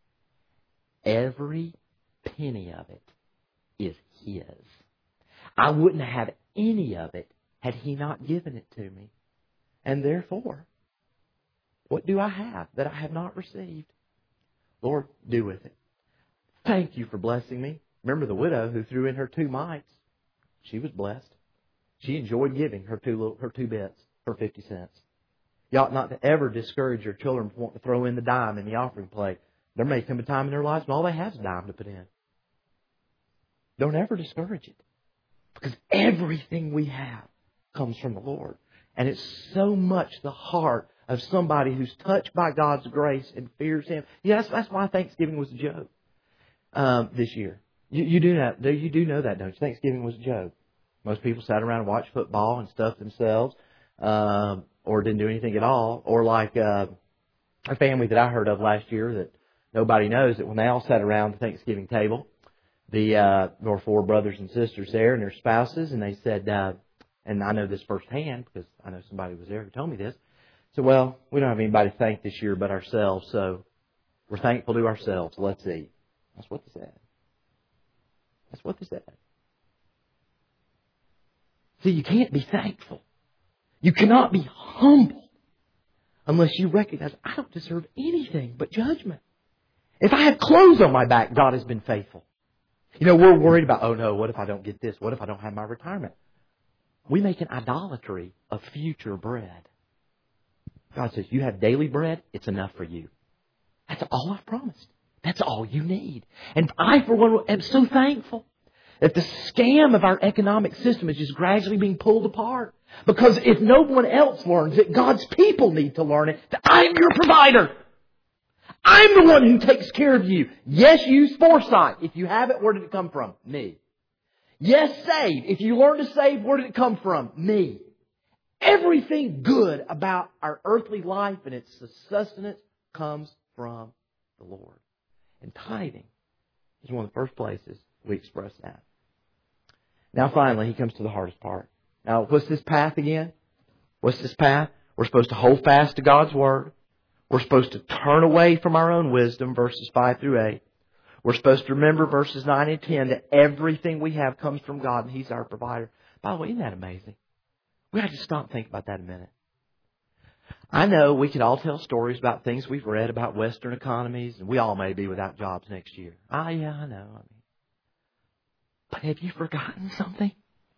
Every penny of it is His. I wouldn't have any of it had He not given it to me. And therefore, what do I have that I have not received? Lord, do with it. Thank you for blessing me. Remember the widow who threw in her two mites? She was blessed. She enjoyed giving her two little, her two bits for fifty cents. You ought not to ever discourage your children from wanting to throw in the dime in the offering plate. There may come a time in their lives when all they have is a dime to put in. Don't ever discourage it. Because everything we have comes from the Lord. And it's so much the heart of somebody who's touched by God's grace and fears Him. Yeah, that's, that's why Thanksgiving was a joke um, this year. You, you do know, you do know that, don't you? Thanksgiving was a joke. Most people sat around and watched football and stuffed themselves, um, or didn't do anything at all. Or like uh, a family that I heard of last year that nobody knows, that when they all sat around the Thanksgiving table, the uh, there were four brothers and sisters there and their spouses, and they said, uh, and I know this firsthand because I know somebody was there who told me this. So, well, we don't have anybody to thank this year but ourselves, so we're thankful to ourselves. Let's eat. That's what they said. That's what they said. See, you can't be thankful. You cannot be humble unless you recognize, I don't deserve anything but judgment. If I have clothes on my back, God has been faithful. You know, we're worried about, oh no, what if I don't get this? What if I don't have my retirement? We make an idolatry of future bread. God says, you have daily bread, it's enough for you. That's all I've promised. That's all you need. And I, for one, am so thankful that the scam of our economic system is just gradually being pulled apart. Because if no one else learns it, God's people need to learn it, that I'm your provider. I'm the one who takes care of you. Yes, use foresight. If you have it, where did it come from? Me. Yes, save. If you learn to save, where did it come from? Me. Everything good about our earthly life and its sustenance comes from the Lord. And tithing is one of the first places we express that. Now finally, He comes to the hardest part. Now, what's this path again? What's this path? We're supposed to hold fast to God's Word. We're supposed to turn away from our own wisdom, verses five through eight. We're supposed to remember verses nine and ten that everything we have comes from God and He's our provider. By the way, isn't that amazing? We have to stop and think about that a minute. I know we could all tell stories about things we've read about Western economies, and we all may be without jobs next year. Ah, yeah, I know. I mean, but have you forgotten something?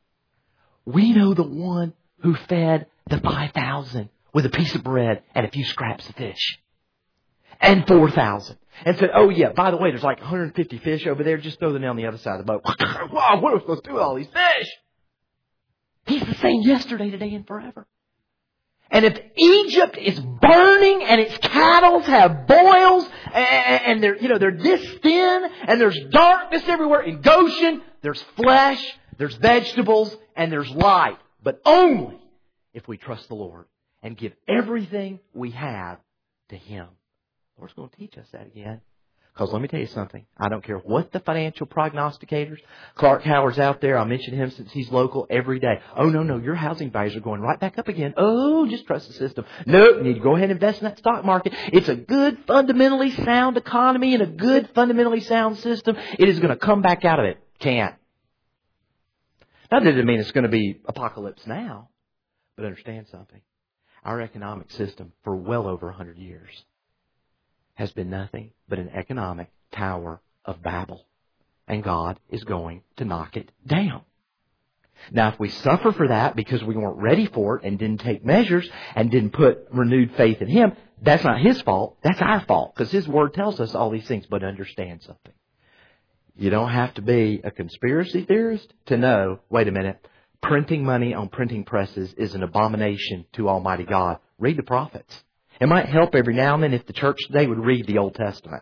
We know the one who fed the five thousand with a piece of bread and a few scraps of fish. And four thousand. And said, oh yeah, by the way, there's like one hundred fifty fish over there. Just throw them on the other side of the boat. Wow, what are we supposed to do with all these fish? He's the same yesterday, today, and forever. And if Egypt is burning and its cattle have boils and they're, you know, they're this thin and there's darkness everywhere, in Goshen, there's flesh, there's vegetables, and there's light. But only if we trust the Lord and give everything we have to Him. The Lord's going to teach us that again. Because let me tell you something. I don't care what the financial prognosticators. Clark Howard's out there. I'll mention him since he's local every day. Oh, no, no. Your housing values are going right back up again. Oh, just trust the system. Nope. You need to go ahead and invest in that stock market. It's a good, fundamentally sound economy and a good, fundamentally sound system. It is going to come back out of it. Can't. That doesn't mean it's going to be apocalypse now. But understand something. Our economic system for well over one hundred years has been nothing but an economic tower of Babel. And God is going to knock it down. Now, if we suffer for that because we weren't ready for it and didn't take measures and didn't put renewed faith in Him, that's not His fault. That's our fault. Because His Word tells us all these things. But understand something. You don't have to be a conspiracy theorist to know, wait a minute, printing money on printing presses is an abomination to Almighty God. Read the prophets. It might help every now and then if the church today would read the Old Testament.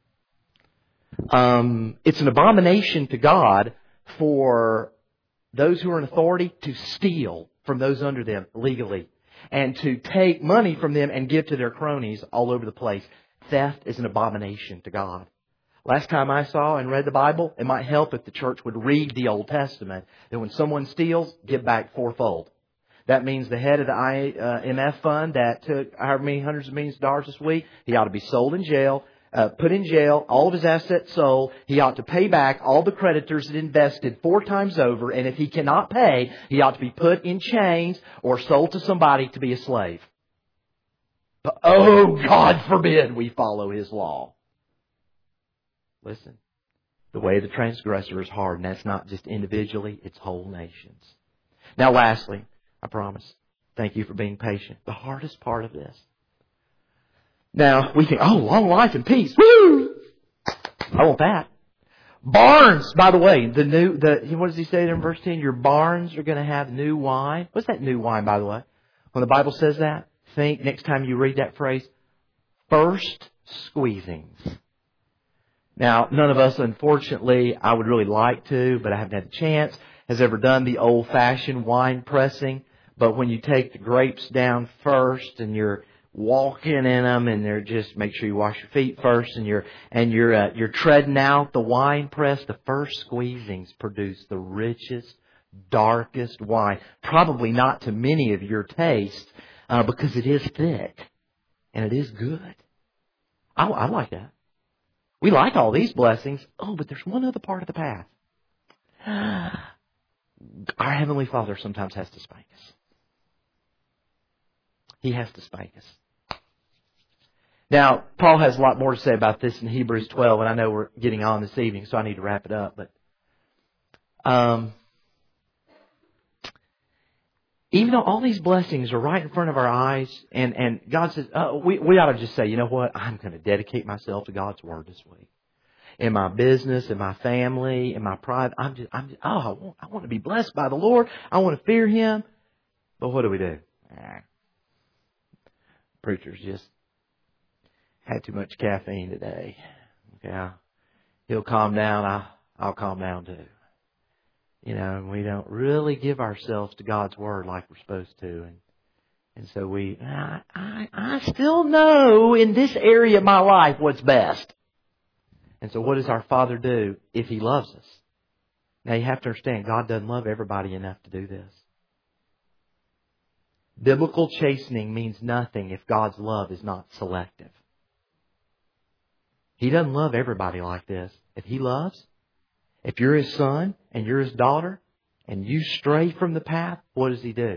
Um, it's an abomination to God for those who are in authority to steal from those under them legally and to take money from them and give to their cronies all over the place. Theft is an abomination to God. Last time I saw and read the Bible, it might help if the church would read the Old Testament, that when someone steals, give back fourfold. That means the head of the I M F fund that took however many hundreds of millions of dollars this week, he ought to be sold in jail, uh, put in jail, all of his assets sold. He ought to pay back all the creditors that invested four times over. And if he cannot pay, he ought to be put in chains or sold to somebody to be a slave. But, oh, God forbid we follow His law. Listen, the way of the transgressor is hard, and that's not just individually, it's whole nations. Now lastly, I promise, thank you for being patient. The hardest part of this. Now, we think, oh, long life and peace. Woo! I want that. Barns, by the way, the new, the what does he say there in verse ten? Your barns are going to have new wine. What's that new wine, by the way? When the Bible says that, think next time you read that phrase, first squeezings. Now, none of us, unfortunately, I would really like to, but I haven't had the chance, has ever done the old-fashioned wine pressing. But when you take the grapes down first and you're walking in them and they're just, make sure you wash your feet first and you're, and you're, uh, you're treading out the wine press, the first squeezings produce the richest, darkest wine. Probably not to many of your tastes, uh, because it is thick and it is good. I, I like that. We like all these blessings. Oh, but there's one other part of the path. Our Heavenly Father sometimes has to spank us. He has to spank us. Now, Paul has a lot more to say about this in Hebrews twelve, and I know we're getting on this evening, so I need to wrap it up. But um, even though all these blessings are right in front of our eyes, and, and God says, uh, we, we ought to just say, you know what? I'm going to dedicate myself to God's Word this week. In my business, in my family, in my private, I'm just, I'm just, oh, I want, I want to be blessed by the Lord. I want to fear Him. But what do we do? Ah, preacher's just had too much caffeine today. Okay, he'll calm down. I, I'll calm down too. You know, and we don't really give ourselves to God's Word like we're supposed to. And and so we, I, I, I still know in this area of my life what's best. And so what does our Father do if He loves us? Now you have to understand, God doesn't love everybody enough to do this. Biblical chastening means nothing if God's love is not selective. He doesn't love everybody like this. If He loves, if you're His son and you're His daughter and you stray from the path, what does He do?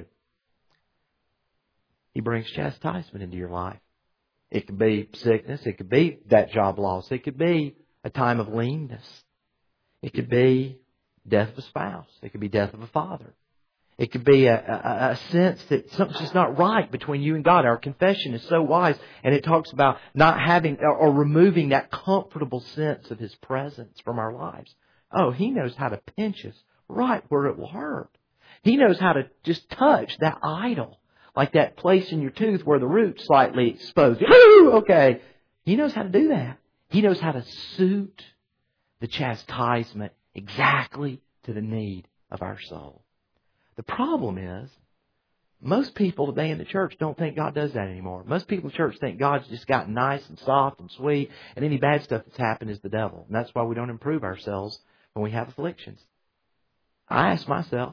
He brings chastisement into your life. It could be sickness. It could be that job loss. It could be a time of leanness. It could be death of a spouse. It could be death of a father. It could be a, a, a sense that something's just not right between you and God. Our confession is so wise, and it talks about not having or, or removing that comfortable sense of His presence from our lives. Oh, He knows how to pinch us right where it will hurt. He knows how to just touch that idol, like that place in your tooth where the root's slightly exposed. Okay. He knows how to do that. He knows how to suit the chastisement exactly to the need of our soul. The problem is, Most people today in the church don't think God does that anymore. Most people in the church think God's just gotten nice and soft and sweet, and any bad stuff that's happened is the devil. And that's why we don't improve ourselves when we have afflictions. I ask myself,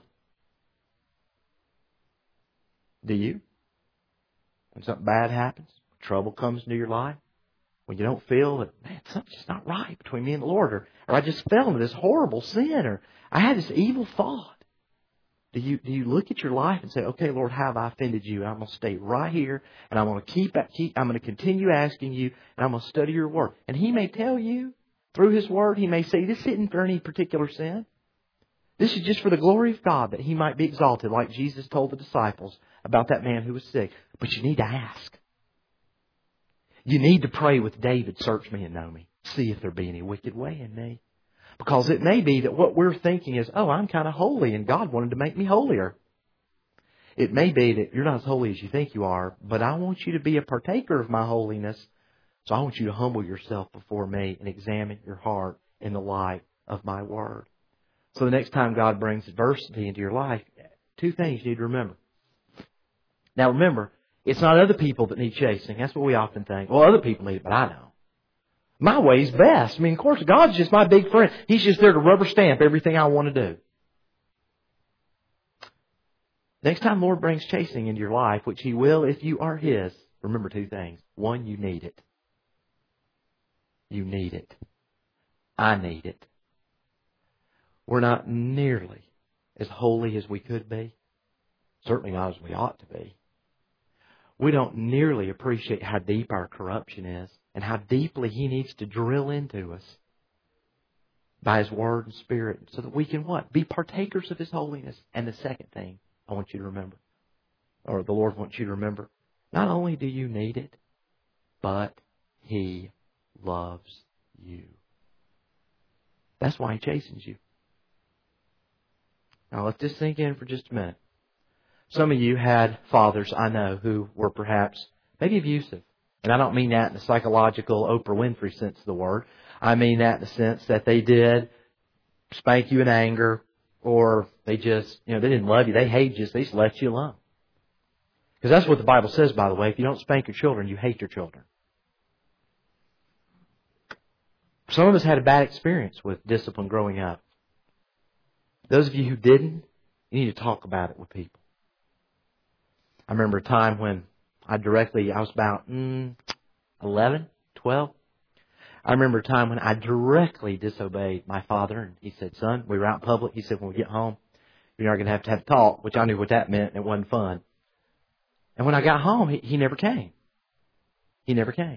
do you? When something bad happens, trouble comes into your life, when you don't feel that, man, something's just not right between me and the Lord, or, or I just fell into this horrible sin, or I had this evil thought. Do you do you look at your life and say, okay, Lord, how have I offended you? I'm going to stay right here, and I'm going to keep, keep I'm going to continue asking you, and I'm going to study your Word. And He may tell you through His Word, He may say, this isn't for any particular sin. This is just for the glory of God, that He might be exalted, like Jesus told the disciples about that man who was sick. But you need to ask. You need to pray with David, search me and know me. See if there be any wicked way in me. Because it may be that what we're thinking is, oh, I'm kind of holy and God wanted to make me holier. It may be that you're not as holy as you think you are, but I want you to be a partaker of my holiness. So I want you to humble yourself before me and examine your heart in the light of my Word. So the next time God brings adversity into your life, two things you need to remember. Now remember, it's not other people that need chasing. That's what we often think. Well, other people need it, but I don't. My way's best. I mean, of course, God's just my big friend. He's just there to rubber stamp everything I want to do. Next time the Lord brings chasing into your life, which He will if you are His, remember two things. One, you need it. You need it. I need it. We're not nearly as holy as we could be. Certainly not as we ought to be. We don't nearly appreciate how deep our corruption is and how deeply He needs to drill into us by His Word and Spirit so that we can what? Be partakers of His holiness. And the second thing I want you to remember, or the Lord wants you to remember, not only do you need it, but He loves you. That's why He chastens you. Now let this sink in for just a minute. Some of you had fathers, I know, who were perhaps maybe abusive. And I don't mean that in the psychological Oprah Winfrey sense of the word. I mean that in the sense that they did spank you in anger, or they just, you know, they didn't love you. They hated you. So they just let you alone. Because that's what the Bible says, by the way. If you don't spank your children, you hate your children. Some of us had a bad experience with discipline growing up. Those of you who didn't, you need to talk about it with people. I remember a time when I directly, I was about mm, eleven, twelve. I remember a time when I directly disobeyed my father. And he said, son, we were out in public. He said, when we get home, you're not going to have to have a talk, which I knew what that meant, and it wasn't fun. And when I got home, he, he never came. He never came.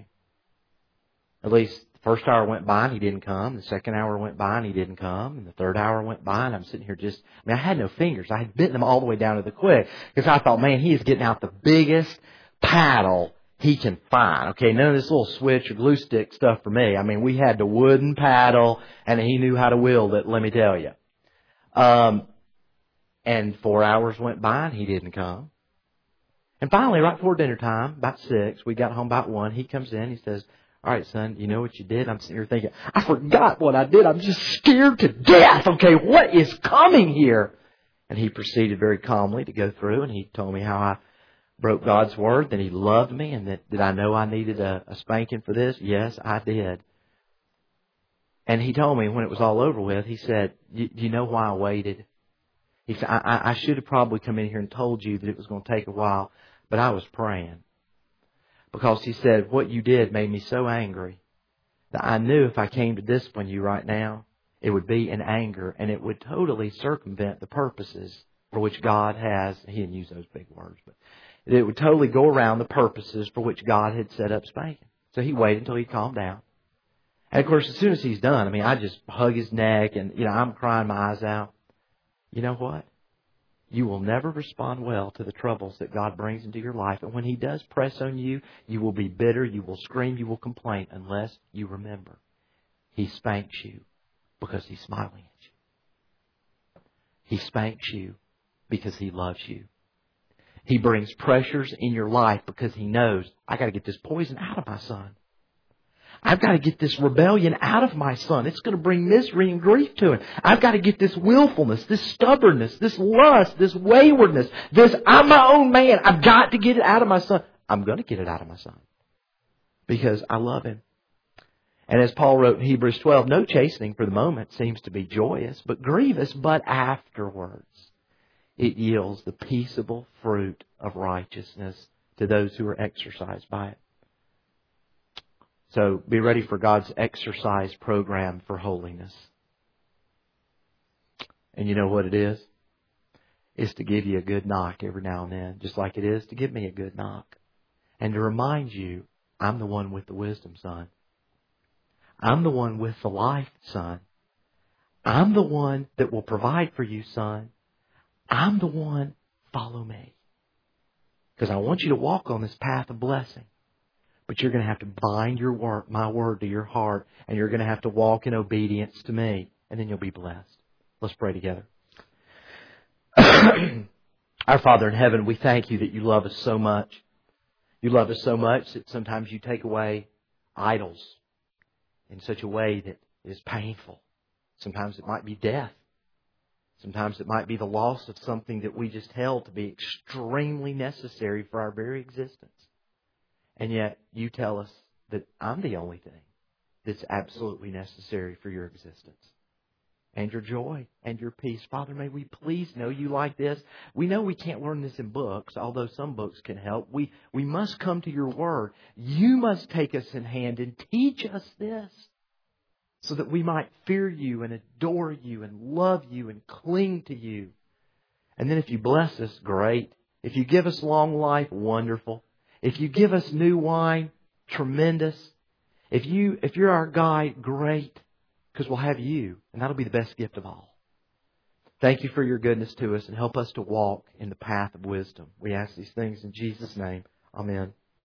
At least the first hour went by and he didn't come. The second hour went by and he didn't come. And the third hour went by and I'm sitting here just, I mean, I had no fingers. I had bitten them all the way down to the quick because I thought, man, he is getting out the biggest paddle he can find. Okay, none of this little switch or glue stick stuff for me. I mean, we had the wooden paddle and he knew how to wield it, let me tell you. Um, and four hours went by and he didn't come. And finally, right before dinner time, about six, we got home about one, he comes in, he says, all right, son, you know what you did? I'm sitting here thinking, I forgot what I did. I'm just scared to death. Okay, what is coming here? And he proceeded very calmly to go through, and he told me how I broke God's word, that He loved me, and that did I know I needed a, a spanking for this? Yes, I did. And he told me when it was all over with, he said, do you know why I waited? He said, I, I should have probably come in here and told you that it was going to take a while, but I was praying. Because he said, what you did made me so angry that I knew if I came to discipline you right now, it would be in anger and it would totally circumvent the purposes for which God has, he didn't use those big words, but it would totally go around the purposes for which God had set up spanking. So he waited until he calmed down. And of course, as soon as he's done, I mean, I just hug his neck and, you know, I'm crying my eyes out. You know what? You will never respond well to the troubles that God brings into your life. And when He does press on you, you will be bitter, you will scream, you will complain unless you remember He spanks you because He's smiling at you. He spanks you because He loves you. He brings pressures in your life because He knows, I got to get this poison out of my son. I've got to get this rebellion out of my son. It's going to bring misery and grief to him. I've got to get this willfulness, this stubbornness, this lust, this waywardness, this I'm my own man. I've got to get it out of my son. I'm going to get it out of my son because I love him. And as Paul wrote in Hebrews twelve, no chastening for the moment seems to be joyous, but grievous, but afterwards it yields the peaceable fruit of righteousness to those who are exercised by it. So be ready for God's exercise program for holiness. And you know what it is? It's to give you a good knock every now and then, just like it is to give me a good knock. And to remind you, I'm the one with the wisdom, son. I'm the one with the life, son. I'm the one that will provide for you, son. I'm the one, follow me. Because I want you to walk on this path of blessing. But you're going to have to bind your word, my word to your heart. And you're going to have to walk in obedience to me. And then you'll be blessed. Let's pray together. Our Father in heaven, we thank you that you love us so much. You love us so much that sometimes you take away idols in such a way that is painful. Sometimes it might be death. Sometimes it might be the loss of something that we just held to be extremely necessary for our very existence. And yet you tell us that I'm the only thing that's absolutely necessary for your existence. And your joy and your peace. Father, may we please know you like this. We know we can't learn this in books, although some books can help. We, we must come to your word. You must take us in hand and teach us this so that we might fear you and adore you and love you and cling to you. And then if you bless us, great. If you give us long life, wonderful. If you give us new wine, tremendous. If you, if you're our guide, great. Because we'll have you, and that'll be the best gift of all. Thank you for your goodness to us, and help us to walk in the path of wisdom. We ask these things in Jesus' name. Amen.